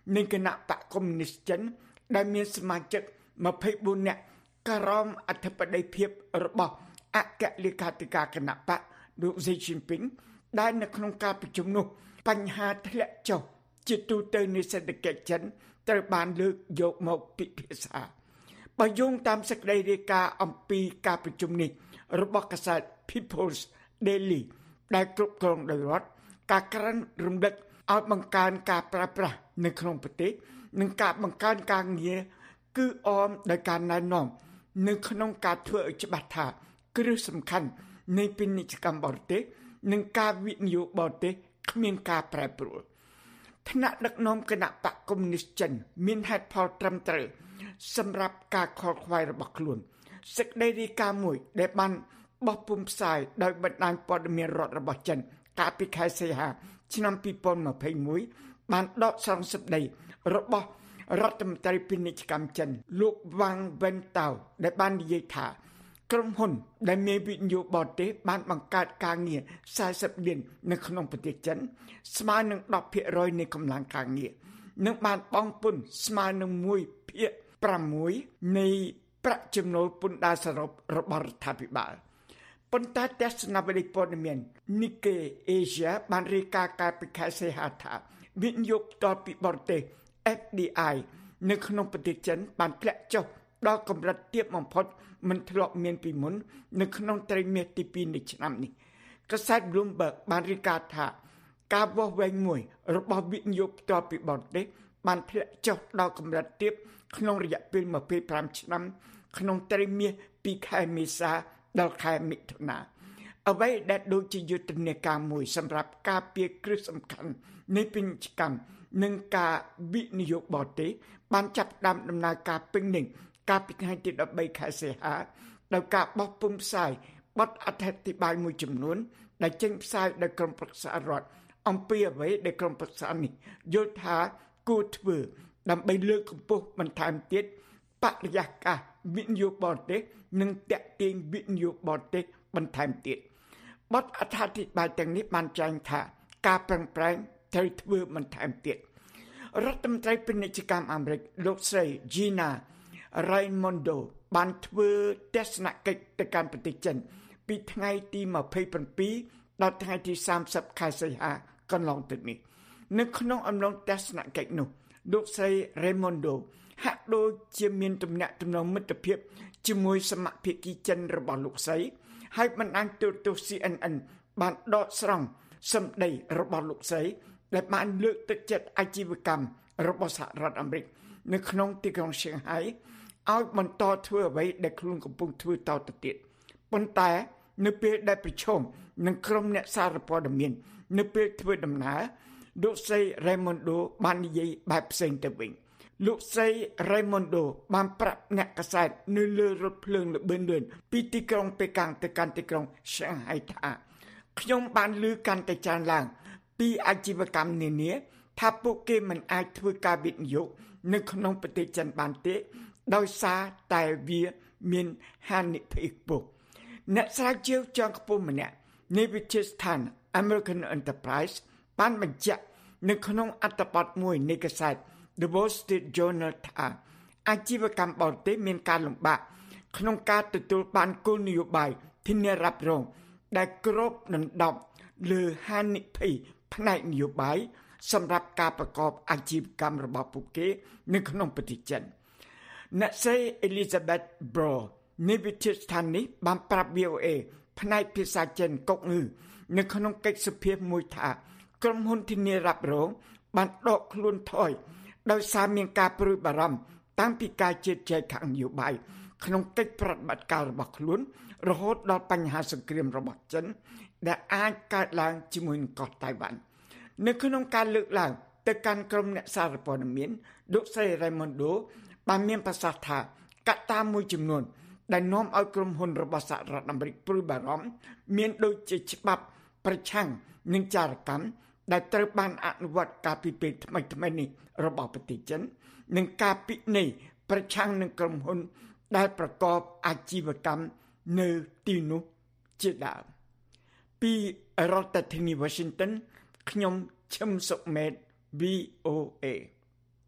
នៃគណៈបកកុម្មុយនីសចិនដែលមានសមាជិកยี่สิบสี่នាក់ក្រោមអធិបតីភាពរបស់អគ្គលេខាធិការគណៈបកលោក Xi Jinping ដែលនៅក្នុងការប្រជុំនោះបញ្ហាធ្លាក់ចុះជាទូទៅនៃសេដ្ឋកិច្ចចិនត្រូវបានលើកយកមកពិភាក្សាបើយោងតាមសេចក្តីរាយការណ៍អំពីការប្រជុំនេះរបស់កាសែត People's Daily ដែលគ្រប់គ្រងដោយរដ្ឋការក្រានរំលឹកឲ្យបង្កើនការប្រើប្រាស់នៅក្នុងប្រទេសនិងការបង្កើនការងារគឺអមដោយការណែនាំនៅក្នុងការធ្វើឲ្យច្បាស់ថាគ្រឹះសំខាន់នៃពាណិជ្ជកម្មបរទេសនិងការវិនិយោគបរទេសគ្មានការប្រែប្រួលថ្នាក់ដឹកនាំគណៈបកកុម្មុយនីសចិនមានហេតុផលត្រឹមត្រូវសម្រាប់ការខកខ្វល់របស់ខ្លួនសេចក្តីរាយការណ៍មួយដែលបានបោះពុម្ពផ្សាយដោយបណ្ដាញព័ត៌មានរដ្ឋរបស់ចិនកាលពីខែសីហាឆ្នាំยี่สิบยี่สิบเอ็ดបានដកស្រង់សេចក្តីរបស់រដ្ឋមន្ត្រីពាណិជ្ជកម្មចិនលោកវ៉ាងវិនតាវដែលបាននិយាយថាក្រុមហ៊ុនដែលមានវិនិយោគបរទេសបានបង្កើតការងារ40លាននៅក្នុងប្រទេសចិនស្មើនឹងten percentនៃកម្លាំងការងារនិងបានបង់ពន្ធស្មើនឹងoneភាគsixនៃប្រាក់ចំណូលពន្ធដារសរុបរបស់រដ្ឋាភិបាលប៉ុន្តែទស្សនវិទ្យាព័ត៌មាន Nikkei Asia បានរាយការណ៍កាលពីខែសីហាថាវិនិយោគផ្ទាល់ពីបរទេស F D I នៅក្នុងប្រទេសចិនបានធ្លាក់ចុះដល់កម្រិតទាបបំផុតមិនធ្លាប់មានពីមុននៅក្នុងត្រីមាសទីtwoនៃឆ្នាំនេះកាសែត Bloomberg បានរាយការណ៍ថាការវាស់វែងមួយរបស់វិនិយោគផ្ទាល់ពីបរទេសបានធ្លាក់ចុះដល់កម្រិតទាបក្នុងរយៈពេលtwenty-fiveឆ្នាំក្នុងត្រីមាសពីខែមេសាដល់ខែមិថុនាអ្វីដែលដូចជាយុទ្ធនាការមួយសម្រាប់ការពារគ្រឹះសំខាន់នៃពាណិជ្ជកម្មនិងការវិនិយោគបរទេសបានចាប់ផ្ដើមដំណើរការពេញលេញកាលពីថ្ងៃទីthirteenខែសីហាដោយការបោះពុម្ពផ្សាយបទអត្ថាធិប្បាយមួយចំនួនដែលចេញផ្សាយដោយក្រុមប្រឹក្សារដ្ឋអំពីអ្វីដែលក្រុមប្រឹក្សានេះយល់ថាគួរធ្វើដើម្បីលើកកម្ពស់បន្ថែមទៀតបរិយាកាសវិនិយោគបរទេសនិងទាក់ទាញវិនិយោគបរទេសបន្ថែមទៀតបទអត្ថាធិប្បាយទាំងនេះបានចែងថាការប្រឹងប្រែងត្រូវធ្វើបន្ថែមទៀតរដ្ឋមន្ត្រីពាណិជ្ជកម្មអាមេរិកលោកស្រី Gina Raimondo បានធ្វើទស្សនកិច្ចទៅកាន់ប្រទេសចិនពីថ្ងៃទីtwenty-sevenដល់ថ្ងៃទីthirtyខែសីហាកន្លងទៅនេះនៅក្នុងអំឡុងទស្សនកិច្ចនោះលោកស្រី Raimondo ហាក់ដូចជាមានទំនាក់ទំនងមិត្តភាពជាមួយសមាភិកីចិនរបស់លោកស្រីហើយបណ្ដាញទូរទស្សន៍ C N N បានដកស្រង់សម្ដីរបស់លោកស្រីដែលបានលើកទឹកចិត្តអាជីវកម្មរបស់សហរដ្ឋអាមេរិកនៅក្នុងទីក្រុងឈៀងហៃឲ្យបន្តធ្វើអ្វីដែលខ្លួនកំពុងធ្វើតទៅទៀតប៉ុន្តែនៅពេលដែលប្រឈមនឹងក្រុមអ្នកសារព័ត៌មាននៅពេលធ្វើដំណើរលោកស្រី Raimondo បាននិយាយបែបផ្សេងទៅវិញលោកស្រី Raimondo បានប្រាប់អ្នកកាសែតនៅលើរថភ្លើងល្បឿនលឿនពីទីក្រុងប៉េកាំងទៅកាន់ទីក្រុងឈៀងហៃថាខ្ញុំបានឮកាន់តែច្រើនឡើងពីអាជីវកម្មនានាថាពួកគេមិនអាចធ្វើការវិនិយោគនៅក្នុងប្រទេសចិនបានទេដោយសារតែវាមានហានិភ័យខ្ពស់អ្នកស្រាវជ្រាវជាន់ខ្ពស់ម្នាក់នៃវិទ្យាស្ថាន American Enterprise បានបញ្ជាក់នៅក្នុងអត្ថបទមួយនៃកាសែត The Wall Street Journal ថាអាជីវកម្មបរទេសមានការលំបាកក្នុងការទទួលបានគោលនយោបាយធានារ៉ាប់រងដែលគ្របដណ្ដប់លើហានិភ័យផ្នែកនយោបាយសម្រាប់ការប្រកបអាជីវកម្មរបស់ពួកគេនៅក្នុងប្រទេសចិនអ្នកស្រី Elizabeth Bro នៃវិទ្យាស្ថាននេះបានប្រាប់ V O A ផ្នែកភាសាចិនកុកងឺនៅក្នុងកិច្ចសភាមួយថាក្រុមហ៊ុនធានារ៉ាប់រងបានដកខ្លួនថយដោយសារមានការព្រួយបារម្ភតាំងពីការជឿជែកខាងនយោបាយក្នុងកិច្ចប្រតិបត្តិការរបស់ខ្លួនរហូតដល់បញ្ហាសង្គ្រាមរបស់ចិនដែលអាចកើតឡើងជាមួយនឹងកោះតៃវ៉ាន់នៅក្នុងការលើកឡើងទៅកាន់ក្រុមអ្នកសារព័ត៌មានលោកស្រី Raimondo បានមានប្រសាសន៍ថាកត្តាមួយចំនួនដែលនាំឲ្យក្រុមហ៊ុនរបស់សហរដ្ឋអាមេរិកព្រួយបារម្ភមានដូចជាច្បាប់ប្រឆាំងនឹងចោរកម្មដែលត្រូវបានអនុវត្តកាលពីពេលថ្មីៗនេះរបស់ប្រទេសចិននិងការពិន័យប្រឆាំងនឹងក្រុមហ៊ុនដែលប្រកបអាជីវកម្មនៅទីនោះជាដើមពីរដ្ឋធានី Washington ខ្ញុំឈឹមសុមេត V O A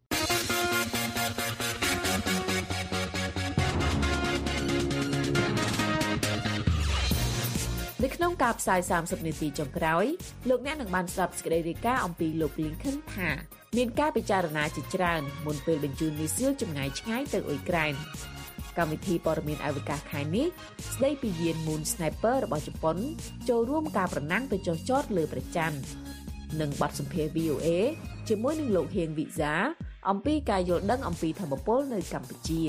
ការផ្សាយសាមសិបនាទីចុងក្រោយលោកអ្នកនឹងបានស្ដាប់សេចក្តីរាយការណ៍អំពីលោក Blinken ថាមានការពិចារណាជាច្រើនមុនពេលបញ្ជូនមីស៊ីលចម្ងាយឆ្ងាយទៅអ៊ុយក្រែនកម្មវិធីព័ត៌មានអវកាសខែនេះស្ដីពីយាន Moon Sniper របស់ជប៉ុនចូលរួមការប្រណាំងទៅចុះចតលើព្រះច័ន្ទនិងបទសម្ភាសន៍ វី អូ អេ ជាមួយនឹងលោកហៀងវិសាអំពីការយល់ដឹងអំពីធម្មពលនៅកម្ពុជា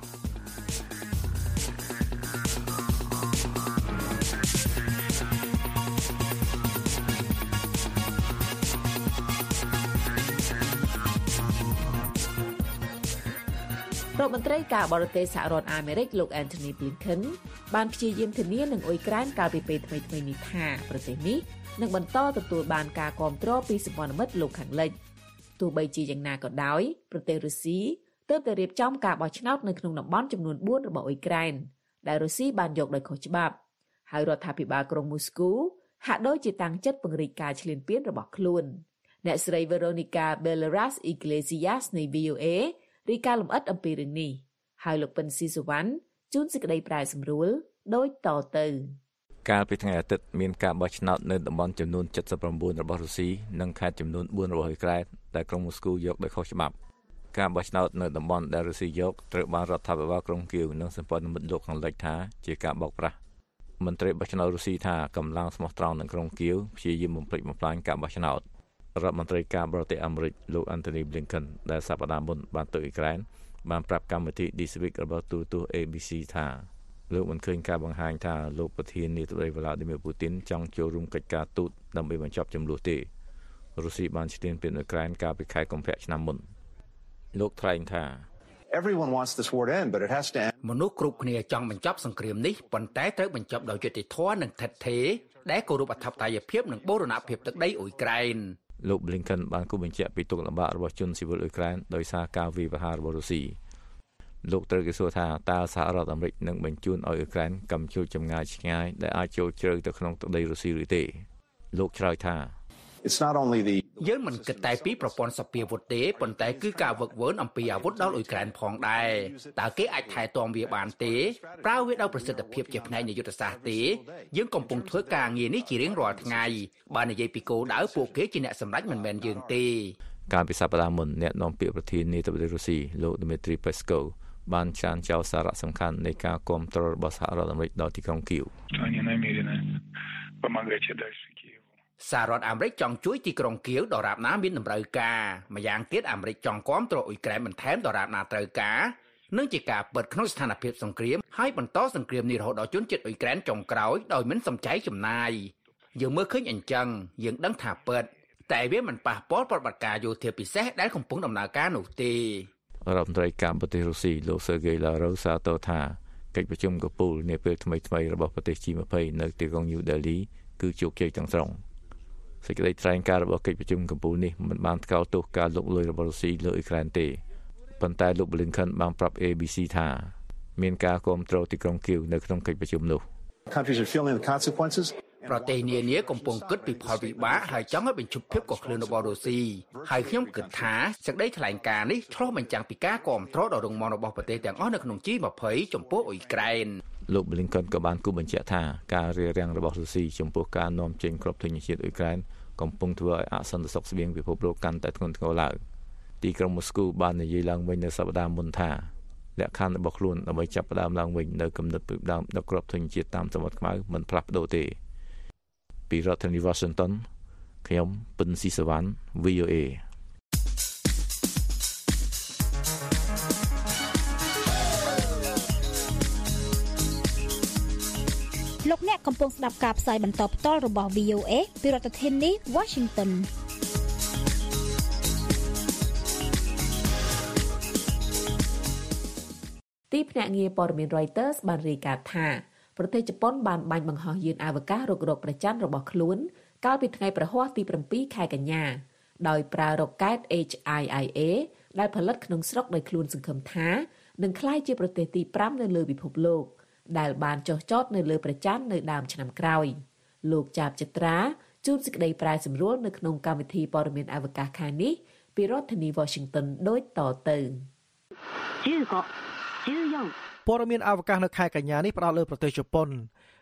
រដ្ឋមន្ត្រីការបរទេសសហរដ្ឋអាមេរិកលោក Anthony Blinken បានព្យាយាមធានានឹងអ៊ុយក្រែនកាលពីពេលថ្មីៗនេះថាប្រទេសនេះនឹងបន្តទទួលបានការគាំទ្រពីសម្ព័ន្ធមិត្តលោកខាងលិចទោះបីជាយ៉ាងណាក៏ដោយប្រទេសរុស្ស៊ីទើបតែរៀបចំការបោះឆ្នោតនៅក្នុងតំបន់ចំនួនបួនរបស់អ៊ុយក្រែនដែលរុស្ស៊ីបានយកដោយខុសច្បាប់ហើយរដ្ឋាភិបាលក្រុងមូស្គូហាក់ដូចជាតាំងចិត្តពង្រីកការឈ្លានពានរបស់ខ្លួនអ្នកស្រី Veronica Balderas Iglesias នៃ វី អូ អេ រីកាលំអិតអំពីរឿងនេះហើយលោកពិនស៊ីសវណ្ណជួនសេចក្តីប្រែសម្រួលដូចតទៅ
កាលពីថ្ងៃអាទិត្យមានការបោះឆ្នោតនៅតំបន់ចំនួន칠십구របស់រុស្ស៊ីនិងខេត្តចំនួនបួនរបស់អ៊ុយក្រែនដែលក្រុងមូស្គូយកដោយខុសច្បាប់ការបោះឆ្នោតនៅតំបន់ដែលរុស្ស៊ីយកត្រូវបានរដ្ឋាភិបាលក្រុងគៀវនិងសម្ព័ន្ធមិត្តលោកខាងលិចថាជាការបោកប្រាស់មន្ត្រីបោះឆ្នោតរុស្ស៊ីថាកម្លាំងស្មោះត្រង់នៅក្រុងគៀវព្យាយាមបំផ្លិចបំផ្លាញការបោះឆ្នោតរដ្ឋមន្ត្រីការបរទេសអាមេរិកលោក Anthony Blinken ដែលសប្តាហ៍មុនបានទៅអ៊ុយក្រែនបានប្រាប់កម្មវិធី This Week របស់ទូរទស្សន៍ เอ บี ซี ថាលោកមិនឃើញការបង្ហាញថាលោកប្រធានាធិបតី Vladimir Putin ចង់ចូលរួមកិច្ចការទូតដើម្បីបញ្ចប់ជម្លោះទេរុស្ស៊ីបានឈ្លានពានអ៊ុយក្រែនកាលពីខែកុម្ភៈឆ្នាំមុនលោកថ្លែងថា
Everyone wants this war to end but it has to end
មនុស្សគ្រប់គ្នាចង់បញ្ចប់សង្គ្រាមនេះប៉ុន្តែត្រូវបញ្ចប់ដោយយុត្តិធម៌និងឋិតថេរដែលគោរពអធិបតេយ្យភាពនិងបូរណភាពទឹកដីអ៊ុយក្រែន
លោក Blinken បានគូបញ្ជាក់ពីទុក្ខលំបាករបស់ជនស៊ីវិលអ៊ុយក្រែនដោយសារការវាយប្រហាររបស់រុស្ស៊ីលោកត្រូវគេសួរថាតើសហរដ្ឋអាមេរិកនឹងបញ្ជូនឲ្យអ៊ុយក្រែនកំជួចចម្ងាយឆ្ងាយដែលអាចចូលជ្រៅទៅក្នុងទឹកដីរុស្ស៊ីឬទេលោកឆ្លើយថា
It's not only the
យើងមិនគិតតែពីប្រព័ន្ធសពាវុធទេប៉ុន្តែគឺការវឹកវើអំពីអាវុធដល់អ៊ុយក្រែនផងដែរតើគេអាចថែទាំវាបានទេប្រើវាដោយប្រសិទ្ធភាពជាផ្នែកនៃយុទ្ធសាស្ត្រទេយើងកំពុងធ្វើការងារនេះជារៀងរាល់ថ្ងៃបើនិយាយពីគោលដៅពួកគេជាអ្នកសម្រេចមិនមែនយើងទេ
កាលពីសប្តាហ៍មុនអ្នកនាំពាក្យប្រធានាធិបតីរុស្ស៊ីលោក Dmitry Peskov បានចានចោលសារៈសំខាន់នៃការគាំទ្ររបស់សហរដ្ឋអាមេរិកដល់ទីក្រុងគៀវ
សហរដ្ឋអាមេរិកចង់ជួយទីក្រុងគៀវដរាបណាមានតម្រូវការម្យ៉ាងទៀតអាមេរិកចង់គាំទ្រអ៊ុយក្រែនបន្ថែមដរាបណាត្រូវការនិងជាការពិតក្នុងស្ថានភាពសង្គ្រាមហើយបន្តសង្គ្រាមនេះរហូតដល់ជនជាតិអ៊ុយក្រែនចុងក្រោយដោយមិនសំចៃចំណាយយើងមើលឃើញអញ្ចឹងយើងដឹងថាពិតតែវាមិនប៉ះពាល់ប្រតិបត្តិការយោធាពិសេសដែលកំពុងដំណើរការនោះទេ
រដ្ឋមន្ត្រីការបរទេសរុស្ស៊ីលោក Sergei Lavrov សាទរថាកិច្ចប្រជុំកំពូលនាពេលថ្មីៗរបស់ប្រទេស ជី ยี่สิบ នៅទីក្រុង New Delhi គឺជោគជ័យទាំងស្រុងសេចក្តីថ្លែងការណ៍របស់កិច្ចប្រជុំកំពូលនេះមិនបានថ្កោលទោសការលុកលុយរបស់រុស្ស៊ីលើអ៊ុយក្រែនទេប៉ុន្តែលោក Blinken បានប្រាប់ เอ บี ซี ថាមានការគាំទ្រទីក្រុងគៀវនៅក្នុងកិច្ចប្រជុំនោះ
countries are feeling the consequences
ប្រទេសនានាកំពុងគិតពីផលវិបាកហើយចង់ឲ្យបញ្ឈប់ភាពកុសគ្លឿនរបស់រុស្ស៊ីហើយខ្ញុំគិតថាសេចក្តីថ្លែងការណ៍នេះឆ្លុះបញ្ចាំងពីការគាំទ្រដ៏រឹងមាំរបស់ប្រទេសទាំងអស់នៅក្នុង ជី ยี่สิบ ចំពោះអ៊ុយក្រែន
លោក Blinken ក៏បានគូបញ្ជាក់ថាការរារាំងរបស់រុស្ស៊ីចំពោះការនាំចេញគ្រាប់ធញ្ញជាតិអ៊ុយក្រែនកំពុងធ្វើឲ្យអសន្តិសុខស្បៀងពិភពលោកកាន់តែធ្ងន់ធ្ងរឡើងទីក្រុងមូស្គូបាននិយាយឡើងវិញនៅសប្តាហ៍មុនថាលក្ខខណ្ឌរបស់ខ្លួនដើម្បីចាប់ផ្ដើមឡើងវិញនៅគំនិតពីដើមដឹកគ្រាប់ធញ្ញជាតិតាមសមុទ្រខ្មៅមិនផ្លាស់ប្ដូរទេពីរដ្ឋធានី Washington ខ្ញុំពិនស៊ីសវណ្ណ វី អូ เอ
លោកអ្នកកំពុងស្ដាប់ការផ្សាយបន្តផ្ទាល់របស់ វី អូ เอ ពីរដ្ឋធានី Washington
ទីភ្នាក់ងារព័ត៌មាន Reuters បានរាយការណ៍ថាប្រទេសជប៉ុនបានបាញ់បង្ហោះយានអវកាសរុករកព្រះច័ន្ទរបស់ខ្លួនកាលពីថ្ងៃប្រហ័សទី7ខែកញ្ញាដោយប្រើរ៉ុកកែត เอช ไอ ไอ เอ ដែលផលិតក្នុងស្រុកដោយខ្លួនសង្ឃឹមថានឹងក្លាយជាប្រទេសទី5នៅលើពិភពលោកដែលបានចុះចតនៅលើព្រះច័ន្ទនៅដើមឆ្នាំក្រោយលោកចាបចត្រាជួនសេចក្តីប្រែសម្រួលនៅក្នុងកម្មវិធីព័ត៌មានអវកាសខែនេះពីរដ្ឋធានី Washington ដូចតទៅ
ព័ត៌មានអវកាសនៅខែកញ្ញានេះផ្ដោតលើប្រទេសជប៉ុន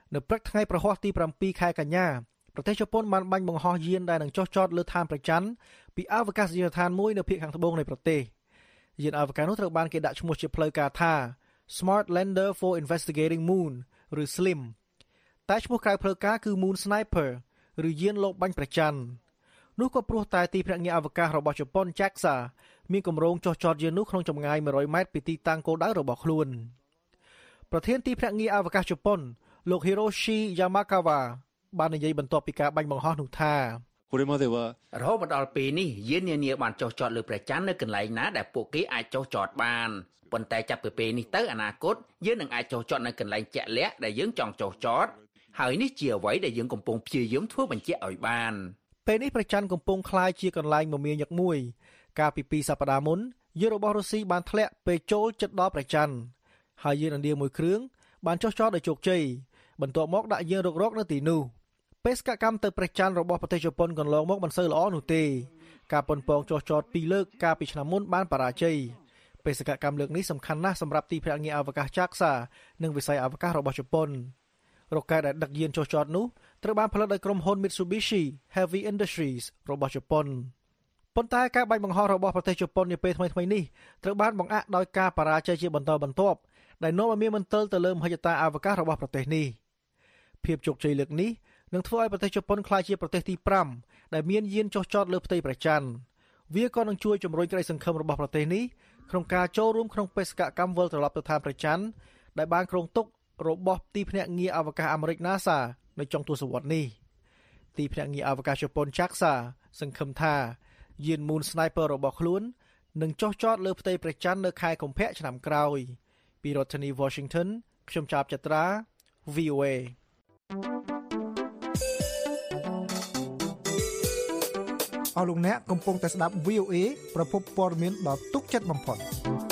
នៅព្រឹកថ្ងៃប្រហ័សទីប្រាំពីរខែកញ្ញាប្រទេសជប៉ុនបានបាញ់បង្ហោះយានដែលនឹងចុះចតលើឋានព្រះច័ន្ទពីអវកាសយានដ្ឋានមួយនៅភាគខាងត្បូងនៃប្រទេសយានអវកាសនោះត្រូវបានគេដាក់ឈ្មោះជាផ្លូវការថា Smart Lander for Investigating Moon ឬ ស្លីម តែឈ្មោះក្រៅផ្លូវការគឺ Moon Sniper ឬយានលបបាញ់ព្រះច័ន្ទនោះក៏ព្រោះតែទីភ្នាក់ងារអវកាសរបស់ជប៉ុន ចាក់សា មានគម្រោងចុះចតយាននោះក្នុងចម្ងាយមួយរយម៉ែត្រពីទីតាំងគោលដៅរបស់ខ្លួនប្រធានទីភ្នាក់ងារអវកាសជប៉ុនលោក Hiroshi Yamakawa បាននិយាយបន្ទាប់ពីការបាញ់បង្ហោះនោះថា
រហូតមកដល់ពេលនេះយាននានាបានចុះចតលើព្រះច័ន្ទនៅកន្លែងណាដែលពួកគេអាចចុះចតបានប៉ុន្តែចាប់ពីពេលនេះទៅអនាគតយើងនឹងអាចចុះចតនៅកន្លែងជាក់លាក់ដែលយើងចង់ចុះចតហើយនេះជាអ្វីដែលយើងកំពុងព្យាយាមធ្វើបញ្ជាក់ឲ្យបាន
ពេលនេះព្រះច័ន្ទកំពុងក្លាយជាកន្លែងមមាញឹកមួយកាលពីពីរសប្តាហ៍មុនយានរបស់រុស្ស៊ីបានធ្លាក់ពេលចូលជិតដល់ព្រះច័ន្ទហើយយានឥណ្ឌាមួយគ្រឿងបានចុះចតដោយជោគជ័យបន្ទាប់មកដាក់យានរុករកនៅទីនោះបេសកកម្មទៅព្រះច័ន្ទរបស់ប្រទេសជប៉ុនកន្លងមកមិនសូវល្អនោះទេការប៉ុនប៉ងចុះចតពីរលើកកាលពីឆ្នាំមុនបានបរាជ័យបេសកកម្មលើកនេះសំខាន់ណាស់សម្រាប់ទីភ្នាក់ងារអវកាសចាក់សានិងវិស័យអវកាសរបស់ជប៉ុនរ៉ុកកែតដែលដឹកយានចុះចតនោះត្រូវបានផលិតដោយក្រុមហ៊ុន Mitsubishi Heavy Industries របស់ជប៉ុនប៉ុន្តែការបាញ់បង្ហោះរបស់ប្រទេសជប៉ុននាពេលថ្មីៗនេះត្រូវបានបង្អាក់ដោយការបរាជ័យជាបន្តបន្ទាប់ដែលនាំឲ្យមានមន្ទិលទៅលើមហិច្ឆតាអវកាសរបស់ប្រទេសនេះភាពជោគជ័យលើកនេះនឹងធ្វើឲ្យប្រទេសជប៉ុនក្លាយជាប្រទេសទីប្រាំដែលមានយានចុះចតលើផ្ទៃព្រះច័ន្ទវាក៏នឹងជួយជំរុញក្តីសង្ឃឹមរបស់ប្រទេសនេះក្នុងការចូលរួមក្នុងបេសកកម្មវិលត្រឡប់ទៅឋានព្រះច័ន្ទដែលបានគ្រោងទុករបស់ទីភ្នាក់ងារអវកាសអាមេរិក NASA នៅចុងទសវត្សរ៍នេះទីភ្នាក់ងារអវកាសជប៉ុន ចាក់សា សង្ឃឹមថាយាន Moon Sniper របស់ខ្លួននឹងចុះចតលើផ្ទៃព្រះច័ន្ទនៅខែកុម្ភៈឆ្នាំក្រោយពីរដ្ឋធានី Washington ខ្ញុំចាប់ចត្រា វី អូ เอ
អស់លោកអ្នកកំពុងតែស្ដាប់ វី អូ เอ ប្រភពព័ត៌មានដ៏ទុកចិត្តបំផុត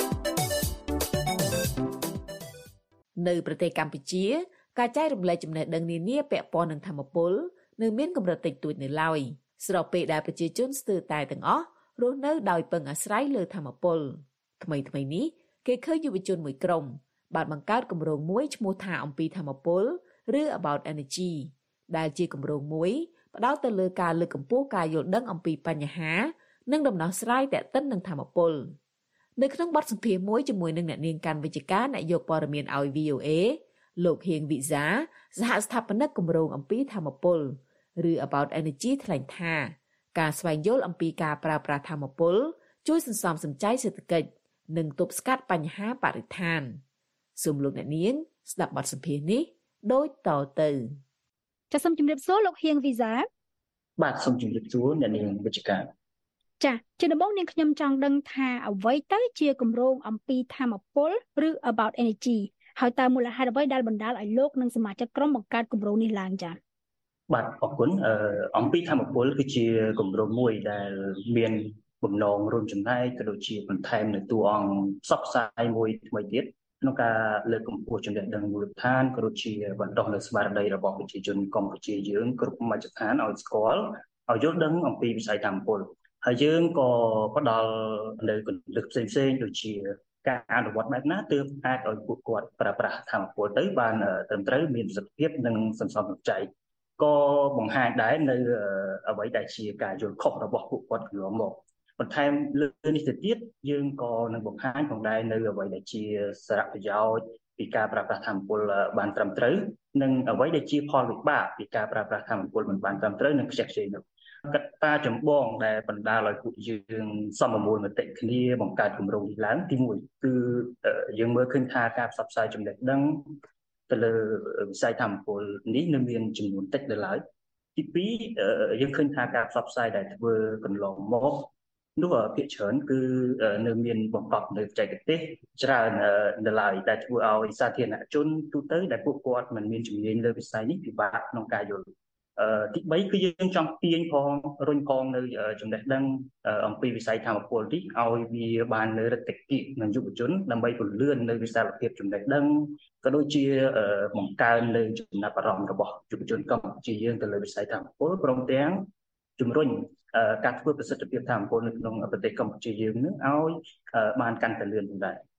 នៅប្រទេសកម្ពុជាការចែករំលែកចំណេះដឹងនានាពាក់ព័ន្ធនឹងធម្មពលនៅមានកម្រិតតិចតួចនៅឡើយស្របពេលដែលប្រជាជនស្ទើរតែទាំងអស់រស់នៅដោយពឹងអាស្រ័យលើធម្មពលថ្មីថ្មីនេះគេឃើញយុវជនមួយក្រុមបានបង្កើតគម្រោងមួយឈ្មោះថាអំពីធម្មពលឬ About Energy ដែលជាគម្រោងមួយផ្ដោតទៅលើការលើកកម្ពស់ការយល់ដឹងអំពីបញ្ហានិងដំណោះស្រាយទាក់ទិននឹងធម្មពលនៅក្នុងបទសម្ភាសន៍មួយជាមួយនឹងអ្នកនាងកាន់វិជ្ជការអ្នកយកព័ត៌មានឲ្យ វី អូ เอ លោកហៀងវិសាសហស្ថាបនិកគម្រោងអំពីធម្មពលឬ About Energy ថ្លែងថាការស្វែងយល់អំពីការប្រើប្រាស់ធម្មពលជួយសន្សំសំចៃសេដ្ឋកិច្ចនិងទប់ស្កាត់បញ្ហាបរិស្ថានសូមលោកអ្នកនាងស្ដាប់បទសម្ភាសន៍នេះដូចតទៅ
ចាសសូមជម្រាបសួរលោកហៀងវីសា
បាទសូមជម្រាបសួរអ្នកនាងវិជ្ជការ
ចាជាដំបូងនាងខ្ញុំចង់ដឹងថាអ្វីទៅជាគម្រោងអំពីធម្មពលឬ About Energy ហើយតើមូលហេតុអ្វីដែលបណ្ដាលឲ្យលោកនិងសមាជិកក្រុមបង្កើតគម្រោងនេះឡើងចា៎
បាទអរគុណអឺអំពីធម្មពលគឺជាគម្រោងមួយដែលមានបំណងរួមចំណែកក៏ដូចជាបន្ថែមនៅតួអង្គផ្សព្វផ្សាយមួយថ្មីទៀតក្នុងការលើកកម្ពស់ចំណេះដឹងមូលដ្ឋានក៏ដូចជាបណ្ដុះនូវស្មារតីរបស់ប្រជាជនកម្ពុជាយើងគ្រប់មជ្ឈដ្ឋានឲ្យស្គាល់ឲ្យយល់ដឹងអំពីវិស័យធម្មពលហើយយើងក៏ផ្ដល់នៅគន្លឹះផ្សេងៗដូចជាការអនុវត្តបែបណាទើបអាចឲ្យពួកគាត់ប្រើប្រាស់ធម្មពលទៅបានត្រឹមត្រូវមានប្រសិទ្ធភាពនិងសន្សំសំចៃក៏បង្ហាញដែរនៅអ្វីដែលជាការយល់ខុសរបស់ពួកគាត់កន្លងមកបន្ថែមលើនេះទៅទៀតយើងក៏នឹងបង្ហាញផងដែរនៅអ្វីដែលជាសារៈប្រយោជន៍ពីការប្រើប្រាស់ធម្មពលបានត្រឹមត្រូវនិងអ្វីដែលជាផលវិបាកពីការប្រើប្រាស់ធម្មពលមិនបានត្រឹមត្រូវនិងខ្ជះខ្ជាយនោះកត្តាចម្បងដែលបណ្ដាលឲ្យពួកយើងសមមូលមតិគ្នាបង្កើតគម្រោងនេះឡើងទីមួយគឺយើងមើលឃើញថាការផ្សព្វផ្សាយចំណេះដឹងទៅលើវិស័យធម្មពលនេះនៅមានចំនួនតិចនៅឡើយទីពីរយើងឃើញថាការផ្សព្វផ្សាយដែលធ្វើកន្លងមកនោះភាគច្រើនគឺនៅមានបង្កប់នៅបច្ចេកទេសច្រើននៅឡើយដែលធ្វើឲ្យសាធារណជនទូទៅដែលពួកគាត់មិនមានជំនាញលើវិស័យនេះពិបាកក្នុងការយល់ទីបីគឺយើងចង់ទាញផងរុញផងនៅចំណេះដឹងអំពីវិស័យធម្មពលនេះឲ្យវាបាននៅរដ្ឋកិច្ចនិងយុវជនដើម្បីពន្លឿននៅវិសាលភាពចំណេះដឹងក៏ដូចជាបង្កើននៅចំណាប់អារម្មណ៍របស់យុវជនកម្ពុជាយើងទៅលើវិស័យធម្មពលព្រមទាំងជំរុញការធ្វើប្រសិទ្ធភាពធម្មពលនៅក្នុងប្រទេសកម្ពុជាយើងនឹងឲ្យបានកាន់តែលឿនផងដែរ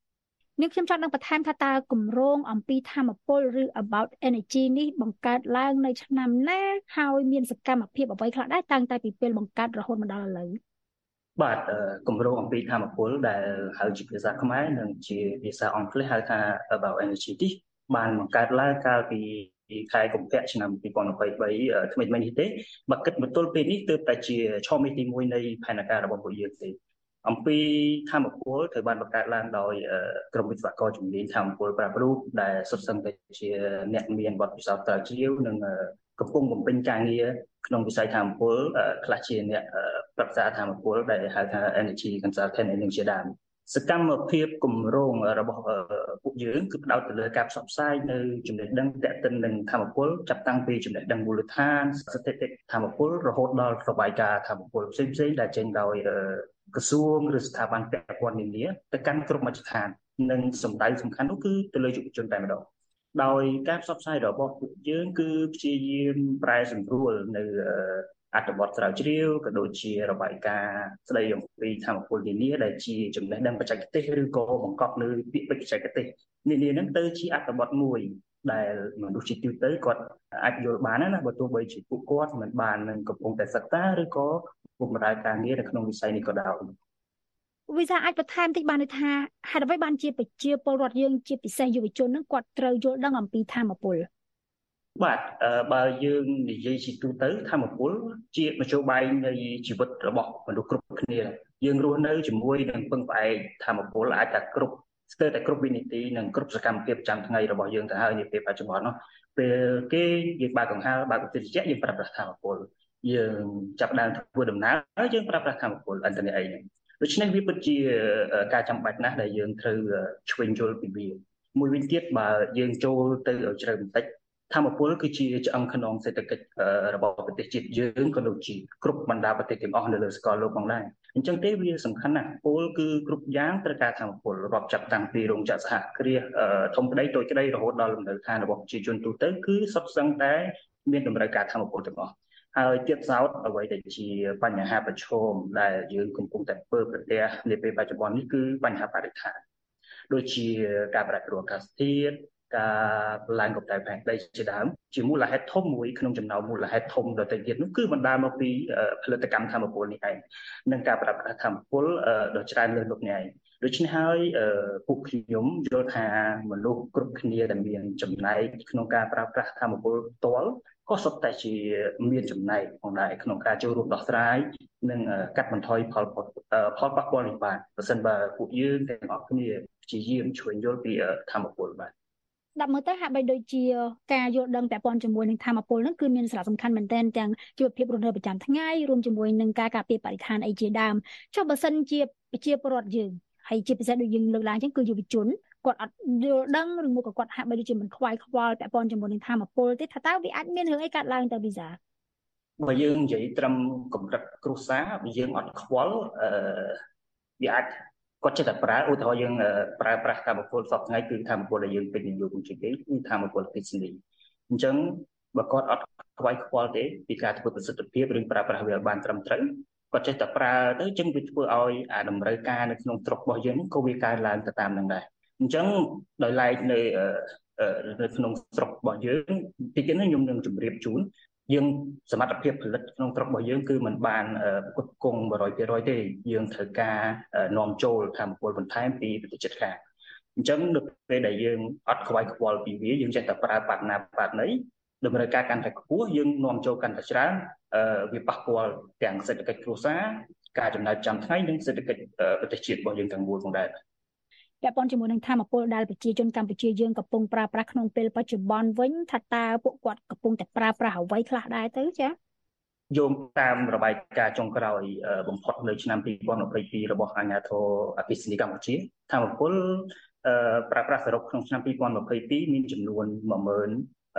នាងខ្ញុំចង់នឹងបន្ថែមថាតើគម្រោងអំពីធម្មពលឬ about energy នេះបង្កើតឡើងនៅឆ្នាំណាហើយមានសកម្មភាពអ្វីខ្លះដែរតាំងតែពីពេលបង្កើតរហូតមកដល់ឥឡូវ
បាទគម្រោងអំពីធម្មពលដែលហៅជាភាសាខ្មែរនិងជាភាសាអង់គ្លេសហៅថា about energy នេះបានបង្កើតឡើងកាលពីខែកុម្ភៈឆ្នាំពីរពាន់ยี่สิบสามថ្មីៗនេះទេបើគិតបន្ទល់ពេលនេះទើបតែជាឆមាសទីមួយនៃផែនការរបស់ពួកយើងទេអំពីធម្មពលត្រូវបានបង្កើតឡើងដោយក្រុមវិស្វករជំនាញធម្មពលប្រាប្រារូបដែលសុទ្ធសឹងតែជាអ្នកមានបទពិសោធន៍ស្រាវជ្រាវនិងកំពុងបំពេញការងារក្នុងវិស័យធម្មពលខ្លះជាអ្នកប្រឹក្សាធម្មពលដែលហៅថា energy consultant និងជាដើមសកម្មភាពគម្រោងរបស់ពួកយើងគឺផ្ដោតទៅលើការផ្សព្វផ្សាយនៅចំណេះដឹងទាក់ទិននឹងធម្មពលចាប់តាំងពីចំណេះដឹងមូលដ្ឋានស្ថិតិធម្មពលរហូតដល់របាយការណ៍ធម្មពលផ្សេងៗដែលចេញដោយក្រសួងឬស្ថាប័នពាក់ព័ន្ធនានាទៅកាន់គ្រប់មជ្ឈដ្ឋាននិងសម្ដៅសំខាន់នោះគឺទៅលើយុវជនតែម្ដងដោយការផ្សព្វផ្សាយរបស់ពួកយើងគឺព្យាយាមប្រែសម្រួលនៅអត្ថបទស្រាវជ្រាវក៏ដូចជារបាយការណ៍ស្ដីអំពីធម្មពលនានាដែលជាចំណេះដឹងបច្ចេកទេសឬក៏បង្កប់នៅពាក្យបច្ចេកទេសនានាហ្នឹងទៅជាអត្ថបទមួយដែលមនុស្សជាទូទៅគាត់អាចយល់បានណាបើទោះបីជាពួកគាត់មិនបាននឹងកំពុងតែសិក្សាឬក៏ពុកម្ដាយការងារនៅក្នុងវិស័យនេះក៏ដោយ
វិសាអាចបន្ថែមតិចបានថាហេតុអ្វីបានជាប្រជាពលរដ្ឋយើងជាពិសេសយុវជននឹងគាត់ត្រូវយល់ដឹងអំពីធម្មពល
បាទបើយើងនិយាយជាទូទៅធម្មពលជាមធ្យោបាយនៃជីវិតរបស់មនុស្សគ្រប់គ្នាយើងរស់នៅជាមួយនឹងពឹងផ្អែកធម្មពលអាចថាគ្រប់ស្ទើរតែគ្រប់វិនាទីនិងគ្រប់សកម្មភាពប្រចាំថ្ងៃរបស់យើងទៅហើយនាពេលបច្ចុប្បន្ននោះពេលគេយើងបើកកង្ហារបើកឧទ្ទិសយើងប្រើប្រាស់ធម្មពលយើងចាប់ដើមធ្វើដំណើរយើងប្រើប្រាស់ធម្មពលអន្តរជាតិអីហ្នឹងដូច្នេះវាពិតជាការចាំបាច់ណាស់ដែលយើងត្រូវឆ្វេងយល់ពីវាមួយវិញទៀតបើយើងចូលទៅឲ្យជ្រៅបន្តិចធម្មពលគឺជាឆ្អឹងខ្នងសេដ្ឋកិច្ចរបស់ប្រទេសជាតិយើងក៏ដូចជាគ្រប់បណ្ដាប្រទេសទាំងអស់នៅលើសកលលោកផងដែរអញ្ចឹងទេវាសំខាន់ណាស់ពលគឺគ្រប់យ៉ាងត្រូវការធម្មពលរាប់ចាប់តាំងពីរោងចក្រសហគ្រាសធំក្តីតូចក្តីរហូតដល់លំនៅឋានរបស់ប្រជាជនទូទៅគឺសុទ្ធសឹងតែមានតម្រូវការធម្មពលទាំងអស់ហើយទៀតសោតអ្វីដែលជាបញ្ហាប្រឈមដែលយើងកំពុងតែធ្វើប្រទះនាពេលបច្ចុប្បន្ននេះគឺបញ្ហាបរិស្ថានដូចជាការប្រែប្រួលអាកាសធាតុការឡើងកម្ដៅផែនដីជាដើមជាមូលហេតុធំមួយក្នុងចំណោមមូលហេតុធំដទៃទៀតនោះគឺបណ្ដាលមកពីផលិតកម្មធម្មពលនេះឯងនិងការប្រើប្រាស់ធម្មពលដ៏ច្រើនលើសលប់នេះឯងដូច្នេះហើយពួកខ្ញុំយល់ថាមនុស្សគ្រប់គ្នាដែលមានចំណែកក្នុងការប្រើប្រាស់ធម្មពលផ្ទាល់ក៏សុទ្ធតែជាមានចំណែកផងដែរក្នុងការចូលរួមដោះស្រាយនិងកាត់បន្ថយផលផលប៉ះពាល់នេះបានប្រសិនបើពួកយើងទាំងអស់គ្នាព្យាយាមឆ្វេងយល់ពីធម្មពលបាទ
ដាក់មើលទៅហាក់បីដូចជាការយល់ដឹងពាក់ព័ន្ធជាមួយនឹងធម្មពលហ្នឹងគឺមានសារៈសំខាន់មែនទែនទាំងជីវភាពរស់នៅប្រចាំថ្ងៃរួមជាមួយនឹងការការពារបរិស្ថានអីជាដើមចុះបើសិនជាប្រជាពលរដ្ឋយើងហើយជាពិសេសដូចយើងលើកឡើងអញ្ចឹងគឺយុវជនគាត់អត់យល់ដឹងឬមួយក៏គាត់ហាក់បីដូចជាមិនខ្វាយខ្វល់ពាក់ព័ន្ធជាមួយនឹងធម្មពលទេថាតើវាអាចមានរឿងអីកើតឡើងទៅវិសា
បើយើងនិយាយត្រឹមកម្រិតគ្រួសារបើយើងអត់ខ្វល់អឺវាអាចគាត់ចេះតែប្រើឧទាហរណ៍យើងប្រើប្រាស់ធម្មពលសពថ្ងៃគឺធម្មពលដែលយើងពេញនិយមជាងគេគឺធម្មពលអគ្គិសនីអញ្ចឹងបើគាត់អត់ខ្វាយខ្វល់ទេពីការធ្វើប្រសិទ្ធភាពឬប្រើប្រាស់វាបានត្រឹមត្រូវគាត់ចេះតែប្រើទៅអញ្ចឹងវាធ្វើឲ្យអាតម្រូវការនៅក្នុងស្រុករបស់យើងក៏វាកើនឡើងទៅតាមនឹងដែរអញ្ចឹងដោយឡែកនៅនៅក្នុងស្រុករបស់យើងទីនេះខ្ញុំនឹងជម្រាបជូនយើងសមត្ថភាពផលិតក្នុងស្រុករបស់យើងគឺมันបានផ្គត់ផ្គង់ one hundred percent ទេយើងត្រូវការនាំចូលធម្មពលបន្ថែមពីប្រទេសជិតខាងអញ្ចឹងនៅពេលដែលយើងអត់ខ្វាយខ្វល់ពីវាយើងចេះតែប្រើបាត់ណាបាត់ណីតម្រូវការកាន់តែខ្ពស់យើងនាំចូលកាន់តែច្រើនវាប៉ះពាល់ទាំងសេដ្ឋកិច្ចគ្រួសារការចំណាយប្រចាំថ្ងៃនិងសេដ្ឋកិច្ចប្រទេសជាតិរបស់យើងទាំងមូលផងដែរ
ពាក់ព័ន្ធជាមួយនឹងធម្មពលដែលប្រជាជនកម្ពុជាយើងកំពុងប្រើប្រាស់ក្នុងពេលបច្ចុប្បន្នវិញថាតើពួកគាត់កំពុងតែប្រើប្រាស់អ្វីខ្លះដែរទៅចា
យោងតាមរបាយការណ៍ចុងក្រោយបំផុតនៅឆ្នាំtwo thousand twenty-twoរបស់អាជ្ញាធរអគ្គិសនីកម្ពុជាធម្មពលប្រើប្រាស់សរុបក្នុងឆ្នាំtwo thousand twenty-twoមានចំនួនone million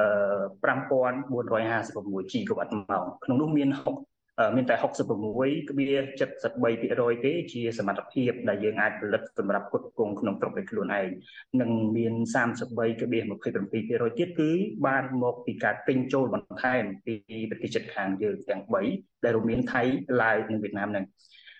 five thousand four hundred fifty-six ជីកាវ៉ាត់ម៉ោងក្នុងនោះមានមានតែsixty-six seventy-three percent ទេជាសមត្ថភាពដែលយើងអាចផលិតសម្រាប់ផ្គត់ផ្គង់ក្នុងស្រុកឯខ្លួនឯងនិងមានthirty-three twenty-seven percent ទៀតគឺបានមកពីការទិញចូលបន្ថែមពីប្រទេសជិតខាងយើងទាំងthreeដែលរួមមានថៃឡាវនិងវៀតណាមហ្នឹង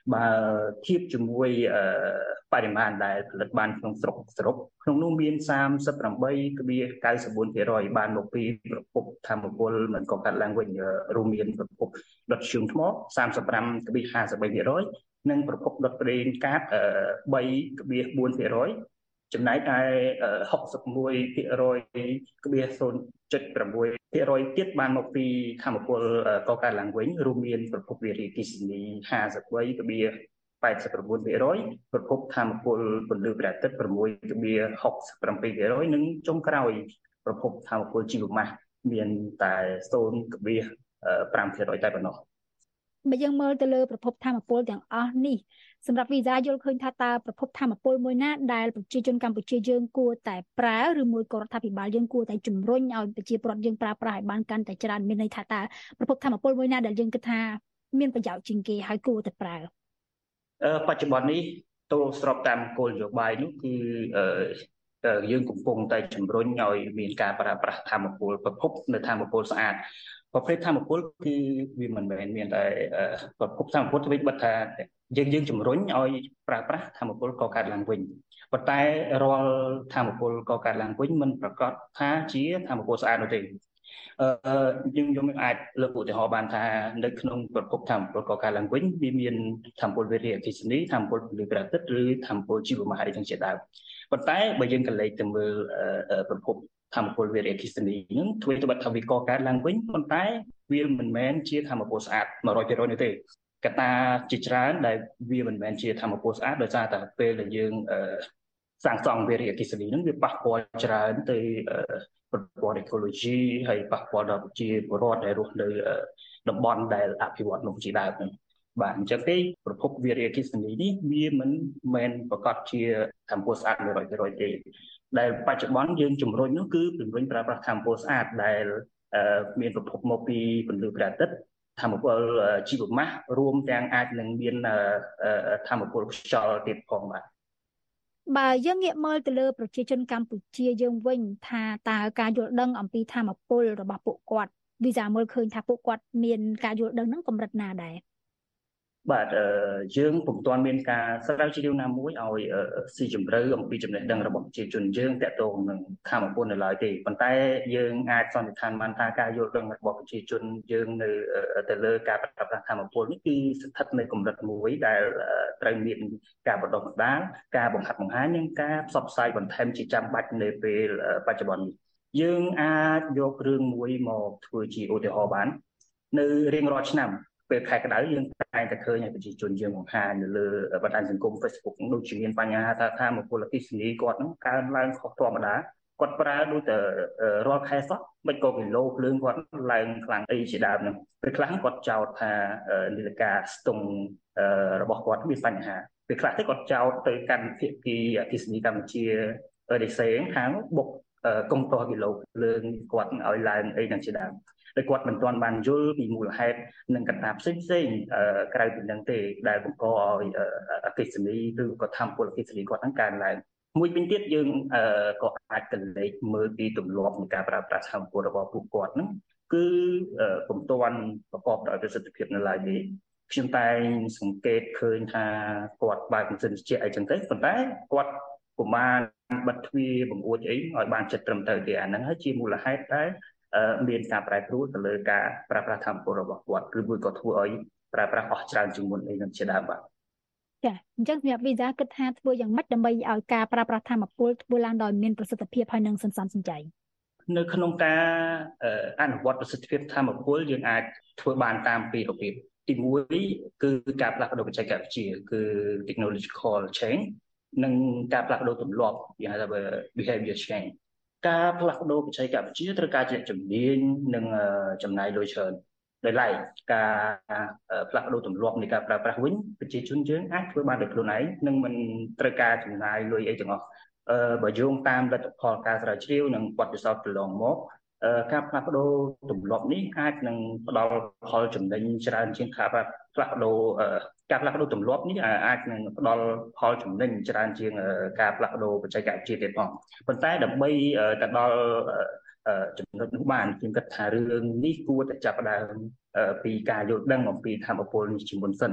បើធៀបជាមួយបរិមាណដែលផលិតបានក្នុងស្រុកសរុបក្នុងនោះមានសាមសិបប្រាំបីកន្លះកៅសិបបួនភាគរយបានមកពីប្រភពធម្មពលមិនកកើតឡើងវិញរួមមានប្រភពដុតធ្យូងថ្មសាមសិបប្រាំកន្លះហាសិបបីភាគរយនិងប្រភពដុតប្រេងកាតបីកន្លះបួនភាគរយចំណែកឯហុកសិបមួយភាគរយកន្លះศูนย์จุดប្រាំមួយភាគរយទៀតបានមកពីធម្មពលកកើតឡើងវិញរួមមានប្រភពវារីអគ្គិសនីហាសិបបីកន្លះแปดสิบเก้าភាគរយប្រភពធម្មពលពន្លឺព្រះអាទិត្យหกกន្លះหกสิบเจ็ดភាគរយនិងចុងក្រោយប្រភពធម្មពលជីវម៉ាសមានតែศูนย์កន្លះห้าភាគរយតែប៉ុណ្ណោះ
បើយើងមើលទៅលើប្រភពធម្មពលទាំងអស់នេះសម្រាប់វីសាយល់ឃើញថាតើប្រភពធម្មពលមួយណាដែលប្រជាជនកម្ពុជាយើងគួរតែប្រើឬមួយក៏រដ្ឋាភិបាលយើងគួរតែជំរុញឲ្យប្រជាពលរដ្ឋយើងប្រើប្រាស់ឲ្យបានកាន់តែច្រើនមានន័យថាតើប្រភពធម្មពលមួយណាដែលយើងគិតថាមានប្រយោជន៍ជាងគេហើយគួរតែប្រើ
បច្ចុប្បន្ននេះទល់ស្របតាមគោលនយោបាយនោះគឺយើងកំពុងតែជំរុញឲ្យមានការប្រើប្រាស់ធម្មពលប្រភពនៅធម្មពលស្អាតប្រភេទធម្មពលគឺវាមិនមែនមានតែប្រភពធម្មពលទៅវិញបិទថាយើងយើងជំរុញឲ្យប្រើប្រាស់ធម្មពលកកើតឡើងវិញប៉ុន្តែរាល់ធម្មពលកកើតឡើងវិញមិនប្រកាសថាជាធម្មពលស្អាតនោះទេអឺយើងយើងអាចលើកឧទាហរណ៍បានថានៅក្នុងប្រភពធម្មពលកកើតឡើងវិញវាមានធម្មពលវារីអគ្គិសនីធម្មពលពន្លឺព្រះអាទិត្យឬធម្មពលជីវម៉ាសអីទាំងជាដើមប៉ុន្តែបើយើងកលេចទៅមើលប្រភពធម្មពលវារីអគ្គិសនីនឹងធ្វើទៅបាត់ថាវាកកើតឡើងវិញប៉ុន្តែវាមិនមែនជាធម្មពលស្អាតmột trămភាគរយនោះទេកត្តាជាច្រើនដែលវាមិនមែនជាធម្មពលស្អាតដោយសារតែពេលដែលយើងសាងសង់វារីអគ្គិសនីនឹងវាប៉ះពាល់ច្រើនទៅប្រព័ន្ធអេកូឡូស៊ីហើយប៉ះពាល់ដល់ប្រជាពលរដ្ឋដែលរស់នៅតំបន់ដែលអភិវឌ្ឍនោះជាដើមហ្នឹងបាទអញ្ចឹងទេប្រភពវារីអគ្គិសនីនេះវាមិនមែនប្រកាសជាធម្មពលស្អាតmột trămភាគរយទេដែលបច្ចុប្បន្នយើងជំរុញនោះគឺជំរុញប្រើប្រាស់ធម្មពលស្អាតដែលមានប្រភពមកពីពន្លឺព្រះអាទិត្យធម្មពលជីវម៉ាសរួមទាំងអាចនឹងមានធម្មពលខ្យល់ទៀតផងបាទ
បើយើងងាកមើលទៅលើប្រជាជនកម្ពុជាយើងវិញថាតើការយល់ដឹងអំពីធម្មពលរបស់ពួកគាត់វីសាមើលឃើញថាពួកគាត់មានការយល់ដឹងហ្នឹងកម្រិតណាដែរ
បាទយើងពុំទាន់មានការស្រាវជ្រាវណាមួយឲ្យស៊ីជម្រៅអំពីចំណេះដឹងរបស់ប្រជាជនយើងទាក់ទងនឹងធម្មពលនៅឡើយទេប៉ុន្តែយើងអាចសន្និដ្ឋានបានថាការយល់ដឹងរបស់ប្រជាជនយើងនៅទៅលើការប្រើប្រាស់ធម្មពលនេះគឺស្ថិតនៅកម្រិតមួយដែលត្រូវមានការបណ្ដុះបណ្ដាលការបង្ហាត់បង្ហាញនិងការផ្សព្វផ្សាយបន្ថែមជាចាំបាច់នៅពេលបច្ចុប្បន្ននេះយើងអាចយករឿងមួយមកធ្វើជាឧទាហរណ៍បាននៅរៀងរាល់ឆ្នាំពេលខែក្តៅយើងតែងតែឃើញឲ្យប្រជាជនយើងបង្ហាញនៅលើបណ្ដាញសង្គម Facebook ដូចជាមានបញ្ហាថាថាមពលអគ្គិសនីគាត់ហ្នឹងកើនឡើងខុសធម្មតាគាត់ប្រើដូចតែរាល់ខែសោះមិនក៏គីឡូភ្លើងគាត់ឡើងខ្លាំងអីជាដើមហ្នឹងពេលខ្លះគាត់ចោទថានាឡិកាស្ទង់របស់គាត់មានបញ្ហាពេលខ្លះទៅគាត់ចោទទៅកាន់ភាគីអគ្គិសនីកម្ពុជាដេសេងខាងបុកកុំតោះគីឡូភ្លើងគាត់ឲ្យឡើងអីហ្នឹងជាដើមតែគាត់មិនទាន់បានយល់ពីមូលហេតុនិងកត្តាផ្សេងផ្សេងក្រៅពីនឹងទេដែលបង្កឲ្យអគ្គិសនីឬក៏ធម្មពលអគ្គិសនីគាត់ហ្នឹងកើនឡើងមួយវិញទៀតយើងក៏អាចកលេចមើលពីទម្លាប់នៃការប្រើប្រាស់ធម្មពលរបស់ពួកគាត់ហ្នឹងគឺពុំទាន់ប្រកបដោយប្រសិទ្ធភាពនៅឡើយទេខ្ញុំតែងសង្កេតឃើញថាគាត់បើកម៉ាស៊ីនត្រជាក់អីចឹងទៅប៉ុន្តែគាត់ពុំបានបិទទ្វារបង្អួចអីឲ្យបានចិត្តត្រឹមត្រូវទេអាហ្នឹងហើយជាមូលហេតុដែលមានការប្រែប្រួលទៅលើការប្រើប្រាស់ធម្មពលរបស់គាត់ឬមួយក៏ធ្វើឲ្យប្រើប្រាស់អស់ច្រើនជាងមុនអីនឹងជាដើមបាទ
ចាអញ្ចឹងសម្រាប់វីសាគិតថាធ្វើយ៉ាងម៉េចដើម្បីឲ្យការប្រើប្រាស់ធម្មពលធ្វើឡើងដោយមានប្រសិទ្ធភាពហើយនឹងសន្សំសំចៃ
នៅក្នុងការអនុវត្តប្រសិទ្ធភាពធម្មពលយើងអាចធ្វើបានតាមពីររបៀបទីមួយគឺការផ្លាស់ប្ដូរបច្ចេកវិទ្យាគឺ technological change និងការផ្លាស់ប្ដូរទម្លាប់គេហៅថា behavior changeការផ្លាស់ប្ដូរបច្ចេកវិទ្យាត្រូវការជាជំនាញនិងចំណាយលុយច្រើនដោយឡែកការផ្លាស់ប្ដូរទម្លាប់នៃការប្រើប្រាស់វិញប្រជាជនយើងអាចធ្វើបានដោយខ្លួនឯងនិងមិនត្រូវការចំណាយលុយអីទាំងអស់អឺបើយោងតាមលទ្ធផលការស្រាវជ្រាវនិងបទពិសោធន៍កន្លងមកការផ្លាស់ប្ដូរទម្លាប់នេះអាចនឹងផ្ដល់ផលចំណេញច្រើនជាងការផ្លាស់ប្ដូរការផ្លាស់ប្ដូរទម្លាប់នេះអាចនឹងផ្ដល់ផលចំណេញច្រើនជាងការផ្លាស់ប្ដូរបច្ចេកវិទ្យាទៀតផងប៉ុន្តែដើម្បីទៅដល់ចំណុចនោះបានខ្ញុំគិតថារឿងនេះគួរតែចាប់ផ្ដើមពីការយល់ដឹងអំពីធម្មពលនេះជាមុនសិន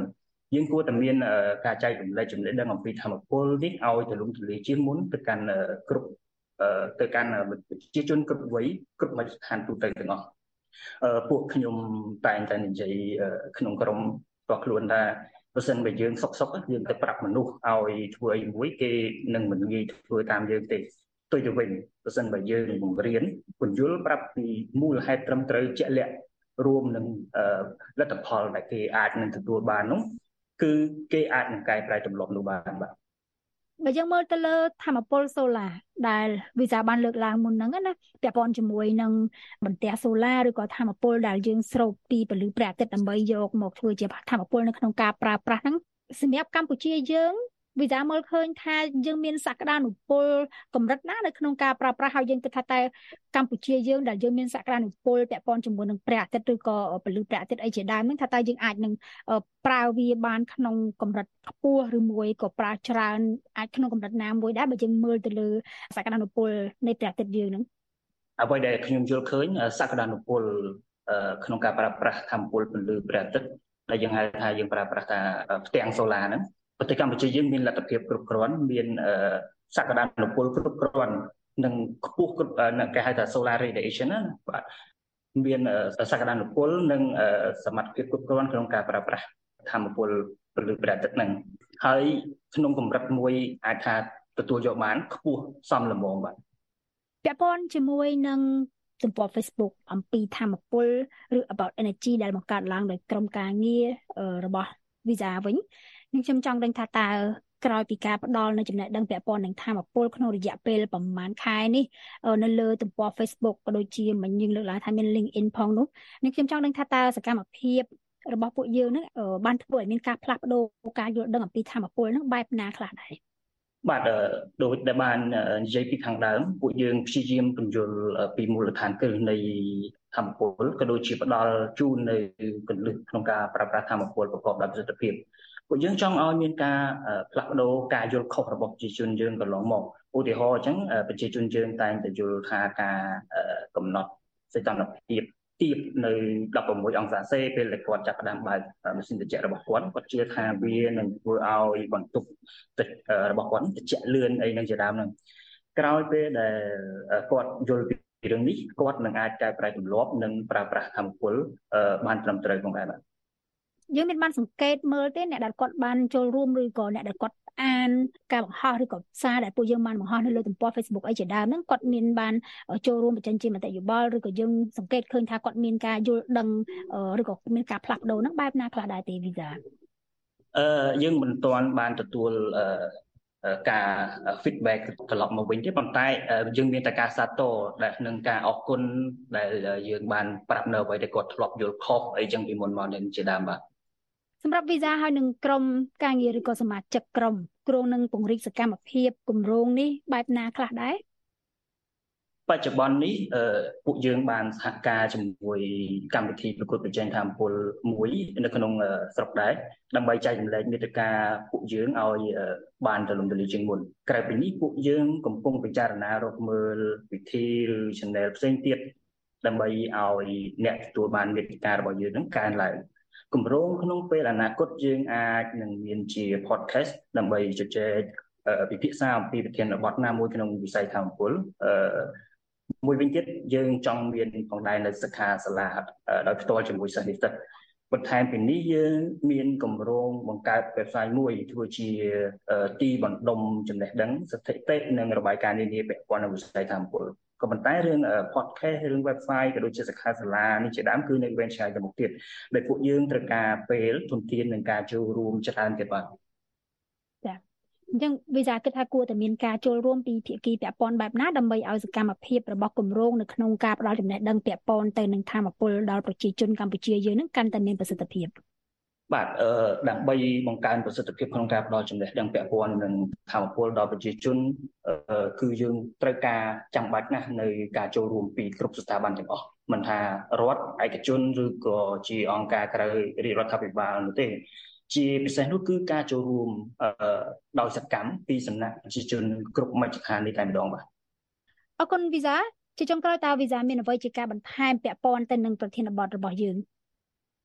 យើងគួរតែមានការចែករំលែកចំណេះដឹងអំពីធម្មពលនេះឲ្យទូលំទូលាយជាងមុនទៅកាន់គ្រប់ទៅកាន់ប្រជាជនគ្រប់វ័យគ្រប់មជ្ឈដ្ឋានទូទៅទាំងអស់ពួកខ្ញុំតែងតែនិយាយក្នុងក្រុមរបស់ខ្លួនថាបើសិនបើយើងសុកសុកយើងទៅប្រាប់មនុស្សឲ្យធ្វើអីមួយគេនឹងមិនងាយធ្វើតាមយើងទេផ្ទុយទៅវិញបើសិនបើយើងបង្រៀនពន្យល់ប្រាប់ពីមូលហេតុត្រឹមត្រូវជាក់លាក់រួមនឹងលទ្ធផលដែលគេអាចនឹងទទួលបាននោះគឺគេអាចនឹងកែប្រែទម្លាប់នោះបានបាទ
បើយើងមើលទៅលើធម្មពលសូឡាដែលវិសាបានលើកឡើងមុនហ្នឹងណាពាក់ព័ន្ធជាមួយនឹងបន្ទះសូឡាឬក៏ធម្មពលដែលយើងស្រូបពីពន្លឺព្រះអាទិត្យដើម្បីយកមកធ្វើជាធម្មពលនៅក្នុងការប្រើប្រាស់ហ្នឹងសម្រាប់កម្ពុជាយើងវិសាមើលឃើញថាយើងមានសក្តានុពលកម្រិតណានៅក្នុងការប្រើប្រាស់ហើយយើងគិតថាតែកម្ពុជាយើងដែលយើងមានសក្តានុពលពាក់ព័ន្ធជាមួយនឹងព្រះអាទិត្យឬក៏ពន្លឺព្រះអាទិត្យអីជាដើមហ្នឹងថាតែយើងអាចនឹងប្រើវាបានក្នុងកម្រិតខ្ពស់ឬមួយក៏ប្រើច្រើនអាចក្នុងកម្រិតណាមួយដែរបើយើងមើលទៅលើសក្តានុពលនៃព្រះអាទិត្យយើងហ្នឹង
អ្វីដែលខ្ញុំយល់ឃើញសក្តានុពលក្នុងការប្រើប្រាស់ធម្មពលពន្លឺព្រះអាទិត្យដែលយើងហៅថាយើងប្រើប្រាស់ថាផ្ទាំងសូឡាហ្នឹងប្រទេសកម្ពុជាយើងមានលទ្ធភាពគ្រប់គ្រាន់មានសក្តានុពលគ្រប់គ្រាន់និងខ្ពស់គ្រប់គេហៅថា solar radiation ណាបាទមានសក្តានុពលនិងសមត្ថភាពគ្រប់គ្រាន់ក្នុងការប្រើប្រាស់ធម្មពលពន្លឺព្រះអាទិត្យហ្នឹងហើយក្នុងកម្រិតមួយអាចថាទទួលយកបានខ្ពស់សមល្មមបាទ
ពាក់ព័ន្ធជាមួយនឹងទំព័រ Facebook អំពីធម្មពលឬ about energy ដែលបង្កើតឡើងដោយក្រុមការងាររបស់ Visa វិញនឹងខ្ញុំចង់ដឹងថាតើក្រោយពីការផ្ដល់នៅចំណេះដឹងពាក់ព័ន្ធនឹងធម្មពលក្នុងរយៈពេលប្រហែលខែនេះនៅលើទំព័រ Facebook ក៏ដូចជាមិញយើងលើកឡើងថាមាន LinkedIn ផងនោះនឹងខ្ញុំចង់ដឹងថាតើសកម្មភាពរបស់ពួកយើងនឹងបានធ្វើឲ្យមានការផ្លាស់ប្ដូរការយល់ដឹងអំពីធម្មពលនឹងបែបណាខ្លះដែរ
បាទដូចដែលបាននិយាយពីខាងដើមពួកយើងព្យាយាមពន្យល់ពីមូលដ្ឋានគ្រឹះនៃធម្មពលក៏ដូចជាផ្ដល់ជូននៅគន្លឹះក្នុងការប្រើប្រាស់ធម្មពលប្រកបដោយប្រសិទ្ធភាពពួកយើងចង់ឲ្យមានការផ្លាស់ប្ដូរការយល់ខុសរបស់ប្រជាជនយើងកន្លងមកឧទាហរណ៍អញ្ចឹងប្រជាជនយើងតែងតែយល់ថាការកំណត់សីតុណ្ហភាពទាបនៅដប់ប្រាំមួយអង្សាសេពេលដែលគាត់ចាប់ផ្ដើមបើកម៉ាស៊ីនត្រជាក់របស់គាត់គាត់ជឿថាវានឹងធ្វើឲ្យបន្ទប់ទឹករបស់គាត់ត្រជាក់លឿនអីនឹងជាដើមហ្នឹងក្រោយពេលដែលគាត់យល់ពីរឿងនេះគាត់នឹងអាចកែប្រែទម្លាប់និងប្រើប្រាស់ធម្មពលបានត្រឹមត្រូវផងដែរបាទ
យើងមានបានសង្កេតមើលទេអ្នកដែលគាត់បានចូលរួមឬក៏អ្នកដែលគាត់អានការបង្ហោះឬក៏សារដែលពួកយើងបានបង្ហោះនៅលើទំព័រ Facebook អីជាដើមហ្នឹងគាត់មានបានចូលរួមបញ្ចេញជាមតិយោបល់ឬក៏យើងសង្កេតឃើញថាគាត់មានការយល់ដឹងឬក៏មានការផ្លាស់ប្ដូរហ្នឹងបែបណាខ្លះដែរទេ Visa
អឺយើងមិនទាន់បានទទួលអឺការ feedback ត្រឡប់មកវិញទេប៉ុន្តែយើងមានតែការសាទរដែលនឹងការអរគុណដែលយើងបានប្រាប់នៅអ្វីដែលគាត់ធ្លាប់យល់ខុសអីចឹងពីមុនមកនេះជាដើមបាទ
សម្រាប់ Visa ហើយនឹងក្រុមការងារឬក៏សមាជិកក្រុមគ្រោងនឹងពង្រីកសកម្មភាពគម្រោងនេះបែបណាខ្លះដែរប
ច្ចុប្បន្ននេះពួកយើងបានសហការជាមួយកម្មវិធីប្រកួតប្រជែងធម្មពលមួយនៅក្នុងស្រុកដែរដើម្បីចែករំលែកមាតិកាពួកយើងឲ្យបានទូលំទូលាយជាងមុនក្រៅពីនេះពួកយើងកំពុងពិចារណារកមើលវិធីឬ channel ផ្សេងទៀតដើម្បីឲ្យអ្នកទទួលបានមាតិការបស់យើងនឹងកើនឡើងគម្រោងក្នុងពេលអនាគតយើងអាចនឹងមានជា podcast ដើម្បីជជែកពិភាក្សាអំពីប្រធានបទណាមួយក្នុងវិស័យធម្មពលអឺមួយវិញទៀតយើងចង់មានផងដែរនៅសិក្ខាសាលាដោយផ្ទាល់ជាមួយសិស្សនិស្សិតបន្ថែមពីនេះយើងមានគម្រោងបង្កើត website មួយធ្វើជាទីបណ្ដុំចំណេះដឹងស្ថិតិនិងរបាយការណ៍នានាពាក់ព័ន្ធនឹងវិស័យធម្មពលក៏ប៉ុន្តែរឿង podcast រឿង website ក៏ដូចជាសិក្ខាសាលានេះជាដើមគឺនៅវែងឆ្ងាយទៅមុខទៀតដែលពួកយើងត្រូវការពេលធនធាននិងការចូលរួមច្រើនទៀតបាទ
ចាអញ្ចឹង Visa គិតថាគួរតែមានការចូលរួមពីភាគីពាក់ព័ន្ធបែបណាដើម្បីឲ្យសកម្មភាពរបស់គម្រោងនៅក្នុងការផ្តល់ចំណេះដឹងពាក់ព័ន្ធទៅនឹងធម្មពលដល់ប្រជាជនកម្ពុជាយើងនឹងកាន់តែមានប្រសិទ្ធភាព
បាទអឺដើម្បីបង្កើនប្រសិទ្ធភាពក្នុងការផ្តល់ចំណេះដឹងពាក់ព័ន្ធនឹងធម្មពលដល់ប្រជាជនគឺយើងត្រូវការចាំបាច់ណាស់នៅការចូលរួមពីគ្រប់ស្ថាប័នទាំងអស់មិនថារដ្ឋឯកជនឬក៏ជាអង្គការក្រៅរាជរដ្ឋាភិបាលនោះទេជាពិសេសនោះគឺការចូលរួមដោយសកម្មពីសំណាក់ប្រជាជនគ្រប់មជ្ឈដ្ឋាននេះតែម្ដងបាទ
អរគុណ Visa ជាចុងក្រោយតើ Visa មានអ្វីជាការបន្ថែមពាក់ព័ន្ធទៅនឹងប្រធានបទរបស់យើង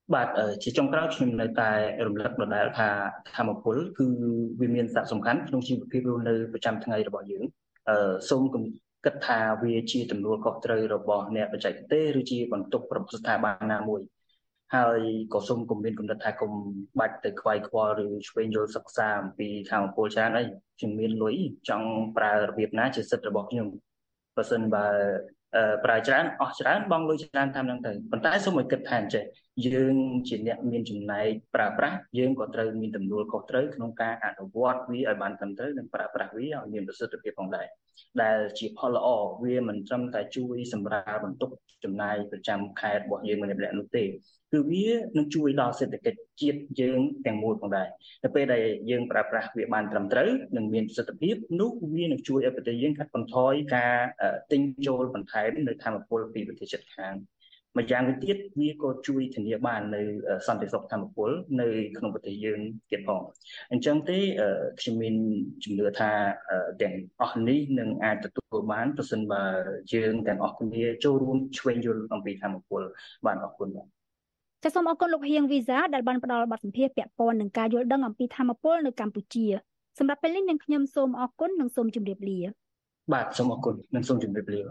បាទជាចុងក្រោយខ្ញុំនៅតែរំលឹកដដែលថាធម្មពលគឺវាមានសារៈសំខាន់ក្នុងជីវភាពរស់នៅប្រចាំថ្ងៃរបស់យើងអឺសូមគិតថាវាជាទំនួលខុសត្រូវរបស់អ្នកបច្ចេកទេសឬជាបន្ទុករបស់ស្ថាប័នណាមួយហើយក៏សូមគំរាមកំណត់ថាកុំបាច់ទៅខ្វាយខ្វល់ឬឆ្វេងយល់សិក្សាអំពីធម្មពលច្រើនអីខ្ញុំមានលុយចង់ប្រើរបៀបណាជាសិទ្ធិរបស់ខ្ញុំបើសិនបើប្រើច្រើនអស់ច្រើនបងលុយច្រើនតាមហ្នឹងទៅប៉ុន្តែសូមឲ្យគិតថាអញ្ចេះយើងជាអ្នកមានចំណែកប្រើប្រាស់យើងក៏ត្រូវមានទំនួលខុសត្រូវក្នុងការអនុវត្តវាឲ្យបានត្រឹមត្រូវនិងប្រើប្រាស់វាឲ្យមានប្រសិទ្ធភាពផងដែរដែលជាផលល្អវាមិនត្រឹមតែជួយសម្រាលបន្ទុកចំណាយប្រចាំខែរបស់យើងម្នាក់ៗនោះទេគឺវានឹងជួយដល់សេដ្ឋកិច្ចជាតិយើងទាំងមូលផងដែរនៅពេលដែលយើងប្រើប្រាស់វាបានត្រឹមត្រូវនិងមានប្រសិទ្ធភាពនោះវានឹងជួយឲ្យប្រទេសយើងកាត់បន្ថយការទិញចូលបន្ថែមនៅធម្មពលពីប្រទេសជិតខាងម្យ៉ាងវិញទៀតវាក៏ជួយធានាបាននៅសន្តិសុខធម្មពលនៅក្នុងប្រទេសយើងទៀតផងអញ្ចឹងទេខ្ញុំមានជំនឿថាទាំងអស់នេះនឹងអាចទទួលបានប្រសិនបើយើងទាំងអស់គ្នាចូលរួមឆ្វេងយល់អំពីធម្មពលបានអរគុណបាទ
ចាសសូមអរគុណលោកហៀងវីសាដែលបានផ្ដល់បទសម្ភាសន៍ពាក់ព័ន្ធនឹងការយល់ដឹងអំពីធម្មពលនៅកម្ពុជាសម្រាប់ពេលនេះនាងខ្ញុំសូមអរគុណនិងសូមជម្រាបលា
បាទសូមអរគុណនិងសូមជម្រាបលា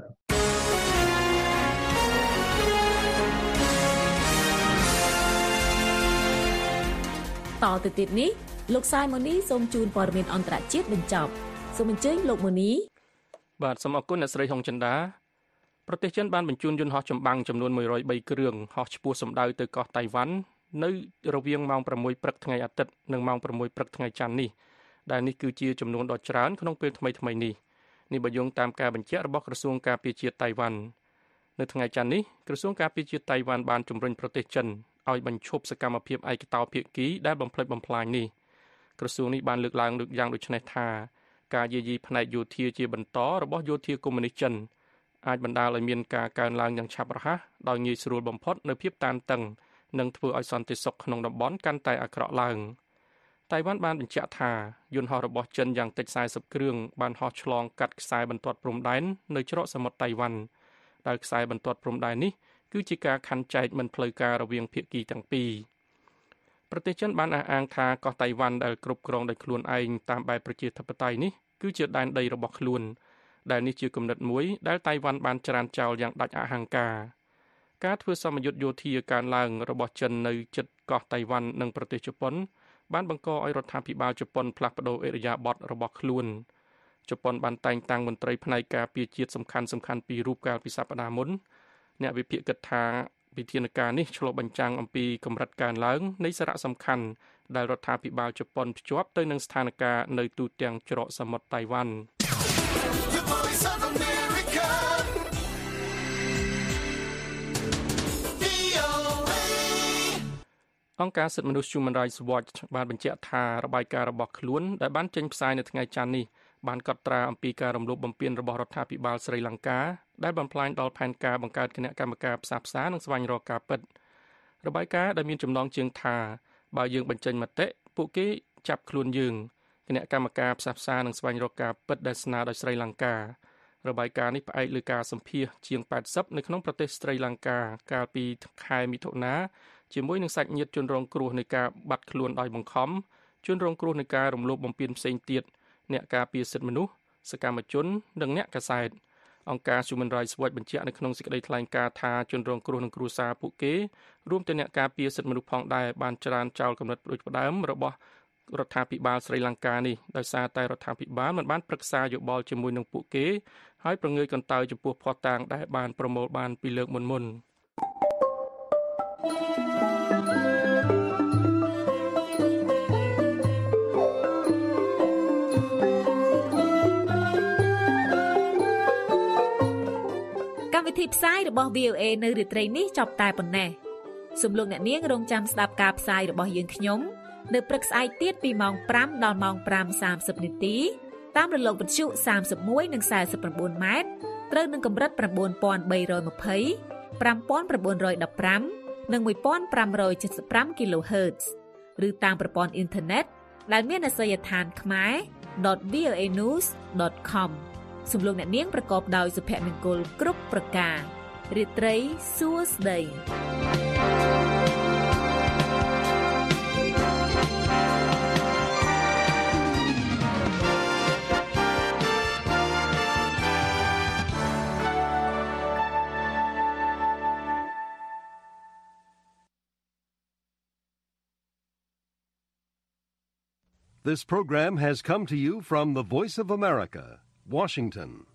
តទៅទៀតនេះលោកសាយម៉ូនីសូមជូនព័ត៌មានអន្តរជាតិបញ្ចប់សូមអញ្ជើញលោកម៉ូនី
បាទសូមអរគុណអ្នកស្រីហុងចិន្តាប្រទេសចិនបានបញ្ជូនយន្តហោះចម្បាំងចំនួនមួយរយបីគ្រឿងហោះឆ្ពោះសម្ដៅទៅកោះតៃវ៉ាន់នៅរវាងម៉ោងប្រាំមួយព្រឹកថ្ងៃអាទិត្យនិងម៉ោងប្រាំមួយព្រឹកថ្ងៃច័ន្ទនេះដែលនេះគឺជាចំនួនដ៏ច្រើនក្នុងពេលថ្មីៗនេះនេះបើយោងតាមការបញ្ជាក់របស់ក្រសួងការពារជាតិតៃវ៉ាន់នៅថ្ងៃច័ន្ទនេះក្រសួងការពារជាតិតៃវ៉ាន់បានជំរុញប្រទេសចិនឲ្យបញ្ឈប់សកម្មភាពឯកតោភាគីដែលបំផ្លិចបំផ្លាញនេះក្រសួងនេះបានលើកឡើងយ៉ាងដូចនេះថាការយាយីផ្នែកយោធាជាបន្តរបស់យោធាកុម្មុយនីសចិនអាចបណ្ដាលឲ្យមានការកើនឡើងយ៉ាងឆាប់រហ័សដោយងាយស្រួលបំផុតនៅភាពតានតឹងនិងធ្វើឲ្យសន្តិសុខក្នុងតំបន់កាន់តែអាក្រក់ឡើងតៃវ៉ាន់បានបញ្ជាក់ថាយន្តហោះរបស់ចិនយ៉ាងតិចខ្សែសិបគ្រឿងបានហោះឆ្លងកាត់ខ្សែបន្ទាត់ព្រំដែននៅច្រកសមុទ្រតៃវ៉ាន់ដែលខ្សែបន្ទាត់ព្រំដែននេះគឺជាការខ័ណ្ឌចែកមិនផ្លូវការរវាងភាគីទាំងពីរប្រទេសចិនបានអះអាងថាកោះតៃវ៉ាន់ដែលគ្រប់គ្រងដោយខ្លួនឯងតាមបែបប្រជាធិបតេយ្យនេះគឺជាដែនដីរបស់ខ្លួនដែលនេះជាគំនិតមួយដែលតៃវ៉ាន់បានច្រានចោលយ៉ាងដាច់អហង្ការការធ្វើសម្ពយុទ្ធយោធាកើនឡើងរបស់ចិននៅជិតកោះតៃវ៉ាន់និងប្រទេសជប៉ុនបានបង្កឲ្យរដ្ឋាភិបាលជប៉ុនផ្លាស់ប្តូរឥរិយាបថរបស់ខ្លួនជប៉ុនបានតែងតាំងមន្ត្រីផ្នែកការពារជាតិសំខាន់ៗពីររូបកាលពីសប្តាហ៍មុនអ្នកវិភាគគិតថាវិធានការនេះឆ្លុះបញ្ចាំងអំពីកម្រិតកើនឡើងនៃសារៈសំខាន់ដែលរដ្ឋាភិបាលជប៉ុនភ្ជាប់ទៅនឹងស្ថានភាពនៅទូទាំងច្រកសមុទ្រតៃវ៉ាន់អង្គការសិទ្ធិមនុស្ស Human Rights Watch បានបញ្ជាក់ថារបាយការណ៍របស់ខ្លួនដែលបានចេញផ្សាយនៅថ្ងៃច័ន្ទនេះបានកត់ត្រាអំពីការរំលោភបំពានរបស់រដ្ឋាភិបាលស្រីលង្កាដែលបំផ្លាញដល់ផែនការបង្កើតគណៈកម្មការផ្សះផ្សានិងស្វែងរកការពិតរបាយការណ៍ដែលមានចំណងជើងថាបើយើងបញ្ចេញមតិពួកគេចាប់ខ្លួនយើងគណៈកម្មការផ្សះផ្សានិងស្វែងរកការពិតដែលស្នើដោយស្រីលង្ការបាយការណ៍នេះផ្អែកលើការសម្ភាសជាងแปดสิบនៅក្នុងប្រទេសស្រីលង្កាកាលពីខែមិថុនាជាមួយនឹងសាច់ញាតិជនរងគ្រោះនៃការបាត់ខ្លួនដោយបង្ខំជនរងគ្រោះនៃការរំលោភបំពានផ្សេងទៀតអ្នកការពារសិទ្ធិមនុស្សសកម្មជននិងអ្នកកាសែតអង្គការ Human Rights Watch បញ្ជាក់នៅក្នុងសេចក្តីថ្លែងការណ៍ថាជនរងគ្រោះនិងគ្រួសារពួកគេរួមទាំងអ្នកការពារសិទ្ធិមនុស្សផងដែរបានច្រានចោលគំនិតផ្ដួចផ្ដើមរបស់រដ្ឋាភិបាលស្រីលង្កានេះដោយសារតែរដ្ឋាភិបាលមិនបានប្រឹក្សាយោបល់ជាមួយនឹងពួកគេហើយប្រងើយកន្តើយចំពោះភស្តុតាងដែលបានប្រមូលបានពីលើកមុនមុន
កម្មវិធីផ្សាយរបស់ វី អូ អេ នៅរាត្រីនេះចប់តែប៉ុណ្ណេះសូមលោកអ្នកនាងរងចាំស្ដាប់ការផ្សាយរបស់យើងខ្ញុំនៅព្រឹកស្អែកទៀតពីម៉ោងfiveដល់ម៉ោងfiveសាមសិបនាទីតាមរលកវិទ្យុthirty-oneនិងforty-nineម៉ែត្រត្រូវនឹងកម្រិតnine thousand three hundred twenty, five thousand nine hundred fifteenនិងfifteen seventy-fiveគីឡូហឺត ឬតាមប្រព័ន្ធអ៊ីនធឺណិតដែលមានអាសយដ្ឋាន ខ្មែរ ដត វី អូ អេ news ដត com សូមលោកអ្នកនាងប្រកបដោយសុភមង្គលគ្រប់ប្រការរាត្រីសួស្តី
This program has come to you from the Voice of America, Washington.